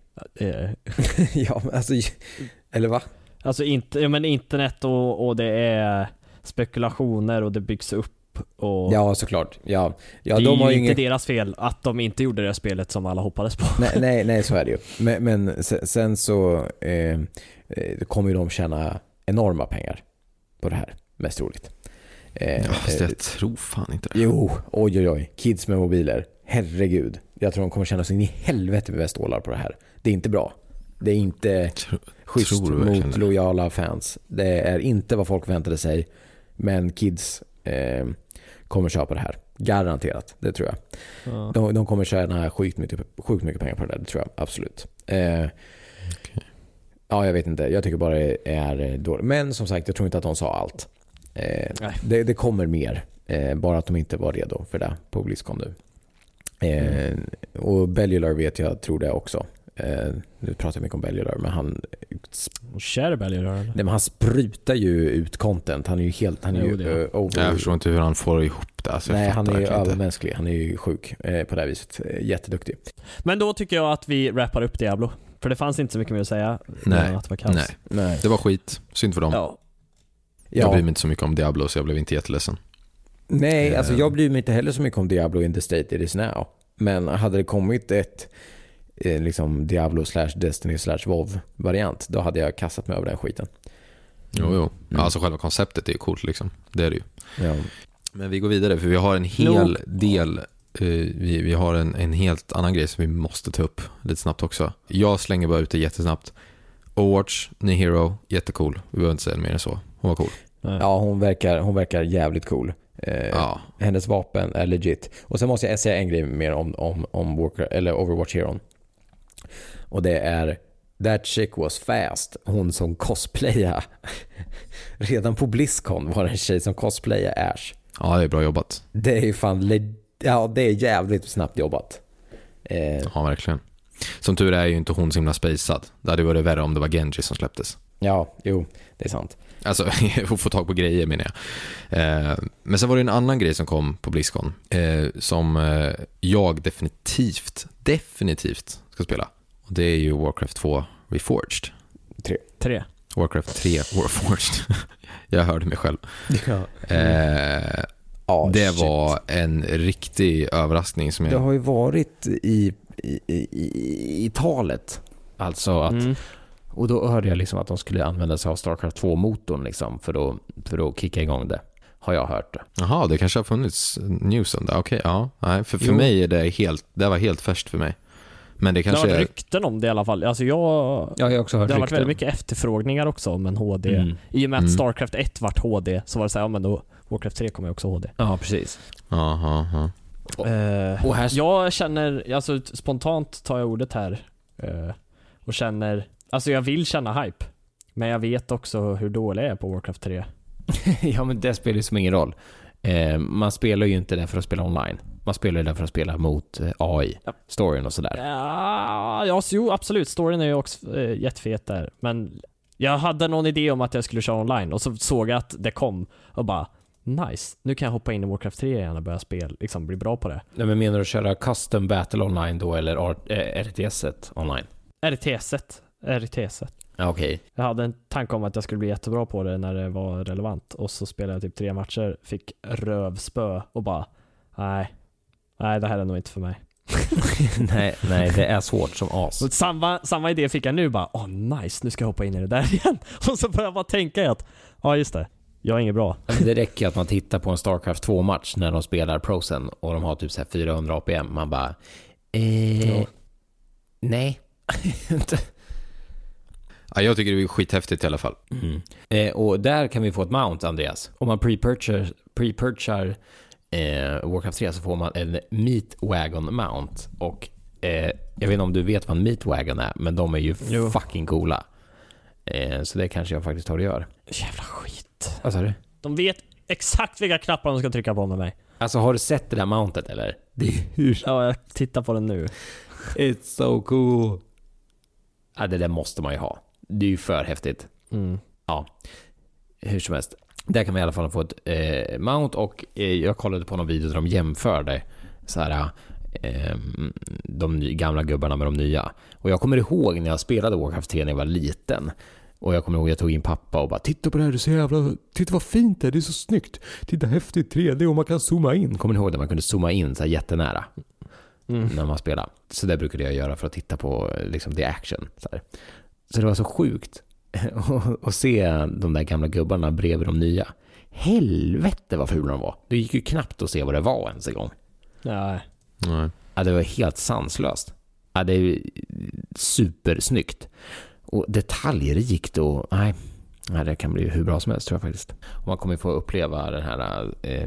Ja, alltså, eller va? Alltså men internet och det är spekulationer och det byggs upp. Och ja, såklart. Ja, det är de har ju inte deras fel att de inte gjorde det spelet som alla hoppades på. Nej, så är det ju. Men sen så kommer ju de tjäna enorma pengar på det här, mest troligt. Fast jag tror fan inte det. Jo, oj. Kids med mobiler. Herregud. Jag tror de kommer tjäna sig in i helvete med stålar på det här. Det är inte bra. Det är inte schysst mot lojala fans. Det är inte vad folk väntade sig. Men kids kommer köpa det här. Garanterat, det tror jag. Ja. De kommer tjäna sjukt mycket pengar på det där, det tror jag, absolut. Okay. Ja, jag vet inte. Jag tycker bara det är dåligt. Men som sagt, jag tror inte att de sa allt. Det kommer mer. Bara att de inte var redo för det på BlizzCon nu. Och Bellular vet jag tror det också. Nu pratar jag mycket om Bellular, men han kär Bellular. Nej, men han sprutar ju ut content. Han är ju helt jag förstår inte hur han får ihop det. Alltså, nej, han är ju övermänsklig. Han är ju sjuk på det här viset. Jätteduktig. Men då tycker jag att vi rappar upp Diablo. För det fanns inte så mycket mer att säga. Nej. Att det var Nej. Det var skit. Synd för dem. Ja. Jag bryr mig inte så mycket om Diablo, så jag blev inte jätteledsen. Nej, alltså jag bryr mig inte heller så mycket om Diablo in the state it is now. Men hade det kommit liksom Diablo / Destiny / WoW variant, då hade jag kastat mig över den skiten. Jo. Alltså själva konceptet är ju coolt liksom. Det är det ju. Ja. Men vi går vidare för vi har en hel del vi har en helt annan grej som vi måste ta upp lite snabbt också. Jag slänger bara ut det jättesnabbt. Overwatch, ny hero, jättecool. Vi behöver inte säga mer än så. Hon var cool. Ja, hon verkar jävligt cool. Hennes vapen är legit. Och sen måste jag säga en grej mer om Overwatch Hero. Och det är That chick was fast. Hon som cosplayade. Redan på BlizzCon var det en tjej som cosplayade Ash. Ja, det är bra jobbat. Det är ju fan det är jävligt snabbt jobbat. Ja, verkligen. Som tur är ju inte hon så himla spacad. Det hade varit värre om det var Genji som släpptes. Ja, jo, det är sant. Alltså, att få tag på grejer menar jag. Men sen var det en annan grej som kom på BlizzCon som jag definitivt ska spela. Och det är ju Warcraft 2 Reforged. 3. Warcraft 3 Warforged. Jag hörde mig själv. Ja. Det var en riktig överraskning som jag... Det har ju varit i talet. Alltså att... Och då hörde jag liksom att de skulle använda sig av StarCraft 2-motorn liksom för att kicka igång det. Har jag hört det. Jaha, det kanske har funnits news om det. Okej, ja. Nej, för mig är det var helt färskt för mig. Men det kanske har rykten om det i alla fall. Alltså jag har också hört det har varit rykten. väldigt mycket efterfrågningar också om en HD. I och med att StarCraft 1 vart HD så var det så här, men då Warcraft 3 kommer ju också HD. Ja, precis. Aha. Och här... Jag känner, alltså spontant tar jag ordet här och känner, alltså jag vill känna hype. Men jag vet också hur dålig jag är på Warcraft 3. Ja, men det spelar ju som ingen roll. Man spelar ju inte där för att spela online. Man spelar ju där för att spela mot AI, storyn och sådär. Ja, jo, absolut. Storyn är ju också jättefet där. Men jag hade någon idé om att jag skulle köra online och så såg jag att det kom och bara, nice, nu kan jag hoppa in i Warcraft 3 igen och börja spela, liksom bli bra på det. Nej, men menar du att köra custom battle online då eller RTS-et online? RTS-et. Okej. Jag hade en tanke om att jag skulle bli jättebra på det när det var relevant och så spelade jag typ 3 matcher, fick rövspö och bara, nej, det här är nog inte för mig. nej, det är svårt som as. Och samma idé fick jag nu bara, nice, nu ska jag hoppa in i det där igen. Och så började jag bara tänka att, just det, jag är inget bra. Det räcker att man tittar på en StarCraft 2-match när de spelar prosen och de har typ så här 400 APM. Man bara, nej. Ja, jag tycker det är skithäftigt i alla fall. Och där kan vi få ett mount, Andreas. Om man pre-purchar Warcraft 3 så får man en Meat Wagon mount. Och jag vet inte om du vet vad en Meat Wagon är, men de är ju fucking coola. Så det kanske jag faktiskt tar och gör. Jävla skit. Vad sa du? De vet exakt vilka knappar de ska trycka på med mig. Alltså, har du sett det där mountet eller? Ja, jag tittar på den nu. It's so cool. Ja, det där måste man ju ha. Det är ju för häftigt. Ja, hur som helst. Där kan man i alla fall få ett mount och jag kollade på någon video där de jämförde så här, de gamla gubbarna med de nya. Och jag kommer ihåg när jag spelade Warcraft 3 när jag var liten. Och jag kommer ihåg att jag tog in pappa och bara, titta på det här, det är så jävla, titta vad fint det är så snyggt. Titta, häftigt 3D och man kan zooma in. Kommer ni ihåg att man kunde zooma in så här jättenära när man spelar? Så det brukade jag göra för att titta på liksom the action. Så det var så sjukt att se de där gamla gubbarna bredvid de nya. Helvete vad fula de var. Det gick ju knappt att se vad det var ens en gång. Nej. Ja, det var helt sanslöst. Ja, det är supersnyggt. Och detaljer och nej, det kan bli hur bra som helst tror jag faktiskt. Och man kommer få uppleva den här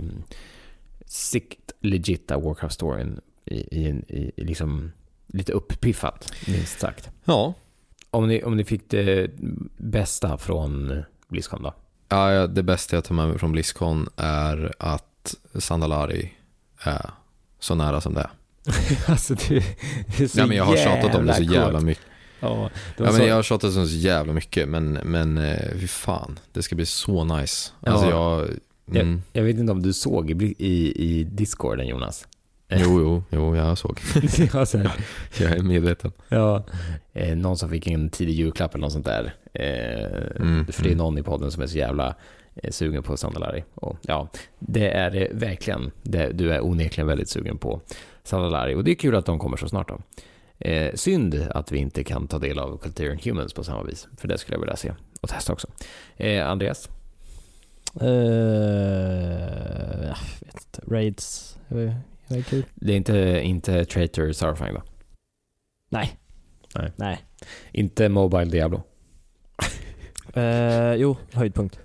sikt legita Warcraft-storyn i liksom lite uppiffat, minst sagt. Ja. Om ni fick det bästa från BlizzCon då? Ja, det bästa jag tar med mig från BlizzCon är att Zandalari är så nära som det är. Alltså det är så men jag har tjatat om det så jävla mycket. Ja, men jag har tjatat om det så jävla mycket, men hur fan, det ska bli så nice. Alltså jag vet inte om du såg i Discorden, Jonas. Jo, jag såg. Jag är medveten. Ja, någon som fick en tidig julklapp eller något sånt där. För det är någon i podden som är så jävla sugen på Zandalari. Och ja, det är det verkligen. Du är onekligen väldigt sugen på Zandalari. Och det är kul att de kommer så snart då. Synd att vi inte kan ta del av Criterion Humans på samma vis. För det skulle jag vilja se och testa också. Andreas? Jag vet inte. Raids. Det är kul. Det är inte Traitor Starfang då? Nej. Inte Mobile Diablo? Jo, höjdpunkt.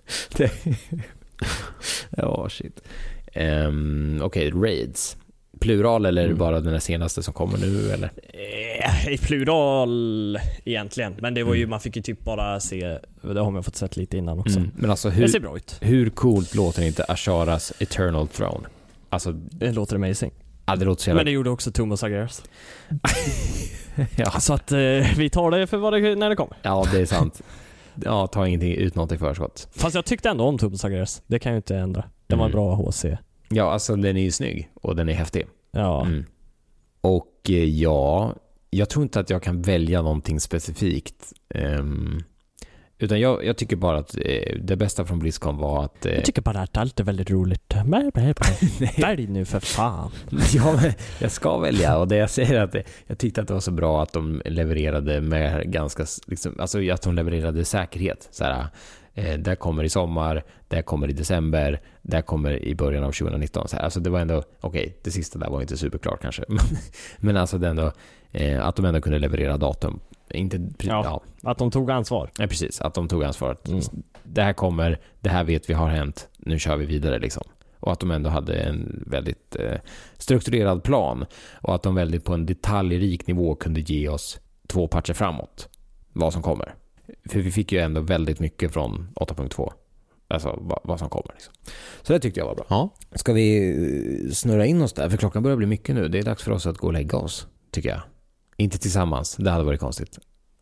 Ja, shit. Okej, Raids. Plural eller är det bara den senaste som kommer nu eller? I plural egentligen. Men det var ju, man fick ju typ bara se, det har man fått sett lite innan också. Men alltså det ser bra ut. Hur coolt låter inte Asharas Eternal Throne? Alltså, det låter amazing. Ja, det låter så jävla... Men det gjorde också Tomb of Sagaras. Ja. Så att vi tar det för vad det, när det kommer. Ja, det är sant. Ja, ta ingenting ut någonting förskott. Fast jag tyckte ändå om Tomb of Sagaras. Det kan jag ju inte ändra. Den var bra HC. Ja, alltså den är ju snygg och den är häftig. Ja. Och jag tror inte att jag kan välja någonting specifikt. Utan jag tycker bara att det bästa från BlizzCon var att... Jag tycker bara att allt är väldigt roligt. Välj nu för fan. Ja, men jag ska välja. Och det jag säger att jag tyckte att det var så bra att de levererade med ganska... Liksom, alltså att de levererade säkerhet. Så här, där kommer i sommar, där kommer i december, där kommer i början av 2019. Så här, alltså det var ändå... Okej, det sista där var inte superklart kanske. Men alltså det ändå... att de ändå kunde leverera datum. Inte, att de tog ansvar. Nej, precis. Att de tog ansvar. Det här kommer, det här vet vi har hänt, nu kör vi vidare liksom. Och att de ändå hade en väldigt strukturerad plan. Och att de väldigt på en detaljrik nivå kunde ge oss 2 patcher framåt. Vad som kommer. För vi fick ju ändå väldigt mycket från 8.2. Alltså vad som kommer liksom. Så det tyckte jag var bra. Ja. Ska vi snurra in oss där? För klockan börjar bli mycket nu. Det är dags för oss att gå och lägga oss, tycker jag. Inte tillsammans, det hade varit konstigt.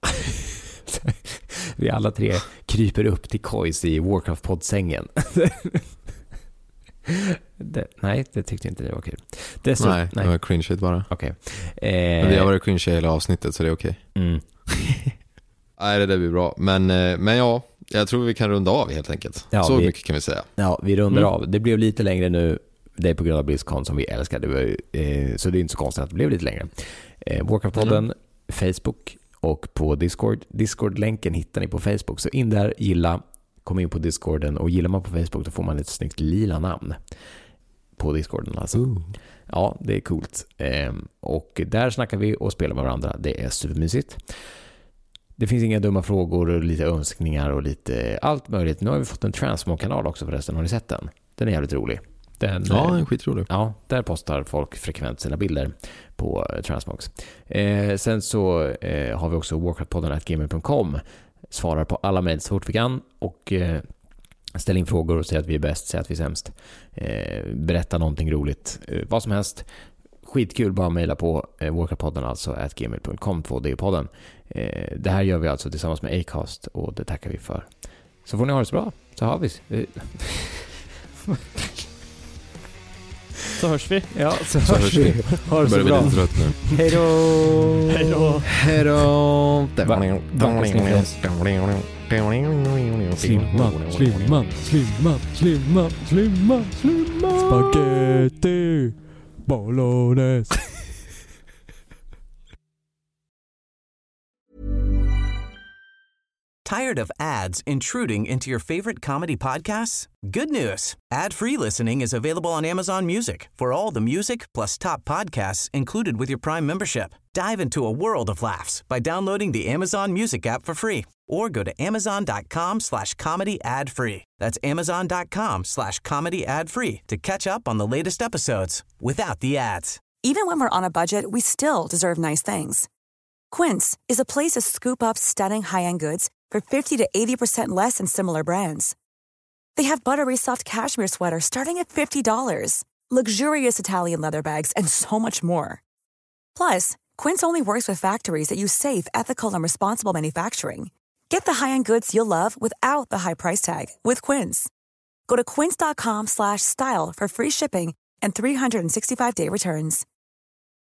Vi alla 3 kryper upp till kojs i Warcraft-poddsängen. Nej, det tyckte inte det var kul. Nej, det var cringe bara. Okej. Men vi har varit cringe i hela avsnittet, så det är okej. Nej, det blir bra. Men ja, jag tror vi kan runda av helt enkelt. Ja, så mycket kan vi säga. Ja, vi rundar av. Det blev lite längre nu. Det är på grund av BlizzCon som vi älskar. Så det är inte så konstigt att det blev lite längre. Warcraft-podden, Facebook och på Discord. Discord-länken hittar ni på Facebook. Så in där, gilla, kom in på Discorden. Och gillar man på Facebook då får man ett snyggt lila namn på Discorden alltså. Ja, det är coolt. Och där snackar vi och spelar med varandra. Det är supermysigt. Det finns inga dumma frågor och lite önskningar och lite allt möjligt. Nu har vi fått en Transmo-kanal också förresten. Har ni sett den? Den är jävligt rolig. Ja, en skitrolig. Ja, där postar folk frekvent sina bilder på Transmogs. Sen så har vi också warcraftpodden@gmail.com. Svarar på alla mejl så fort vi kan och ställer in frågor och säger att vi är bäst, säger att vi är sämst. Berätta någonting roligt, vad som helst. Skitkul, bara mejla på warcraftpodden alltså @gmail.com 2D-podden. Det här gör vi alltså tillsammans med Acast och det tackar vi för. Så får ni ha det så bra, så har vi. Så hörs vi. Ja, så hörs vi. Ha det så bra. Hej då. Hej då. Hej då. Slimman. Spaghetti. Bolognese. Tired of ads intruding into your favorite comedy podcasts? Good news. Ad-free listening is available on Amazon Music for all the music plus top podcasts included with your Prime membership. Dive into a world of laughs by downloading the Amazon Music app for free or go to amazon.com/comedy ad-free. That's amazon.com/comedy ad-free to catch up on the latest episodes without the ads. Even when we're on a budget, we still deserve nice things. Quince is a place to scoop up stunning high-end goods for 50 to 80% less than similar brands. They have buttery soft cashmere sweaters starting at $50, luxurious Italian leather bags, and so much more. Plus, Quince only works with factories that use safe, ethical, and responsible manufacturing. Get the high-end goods you'll love without the high price tag with Quince. Go to quince.com/style for free shipping and 365-day returns.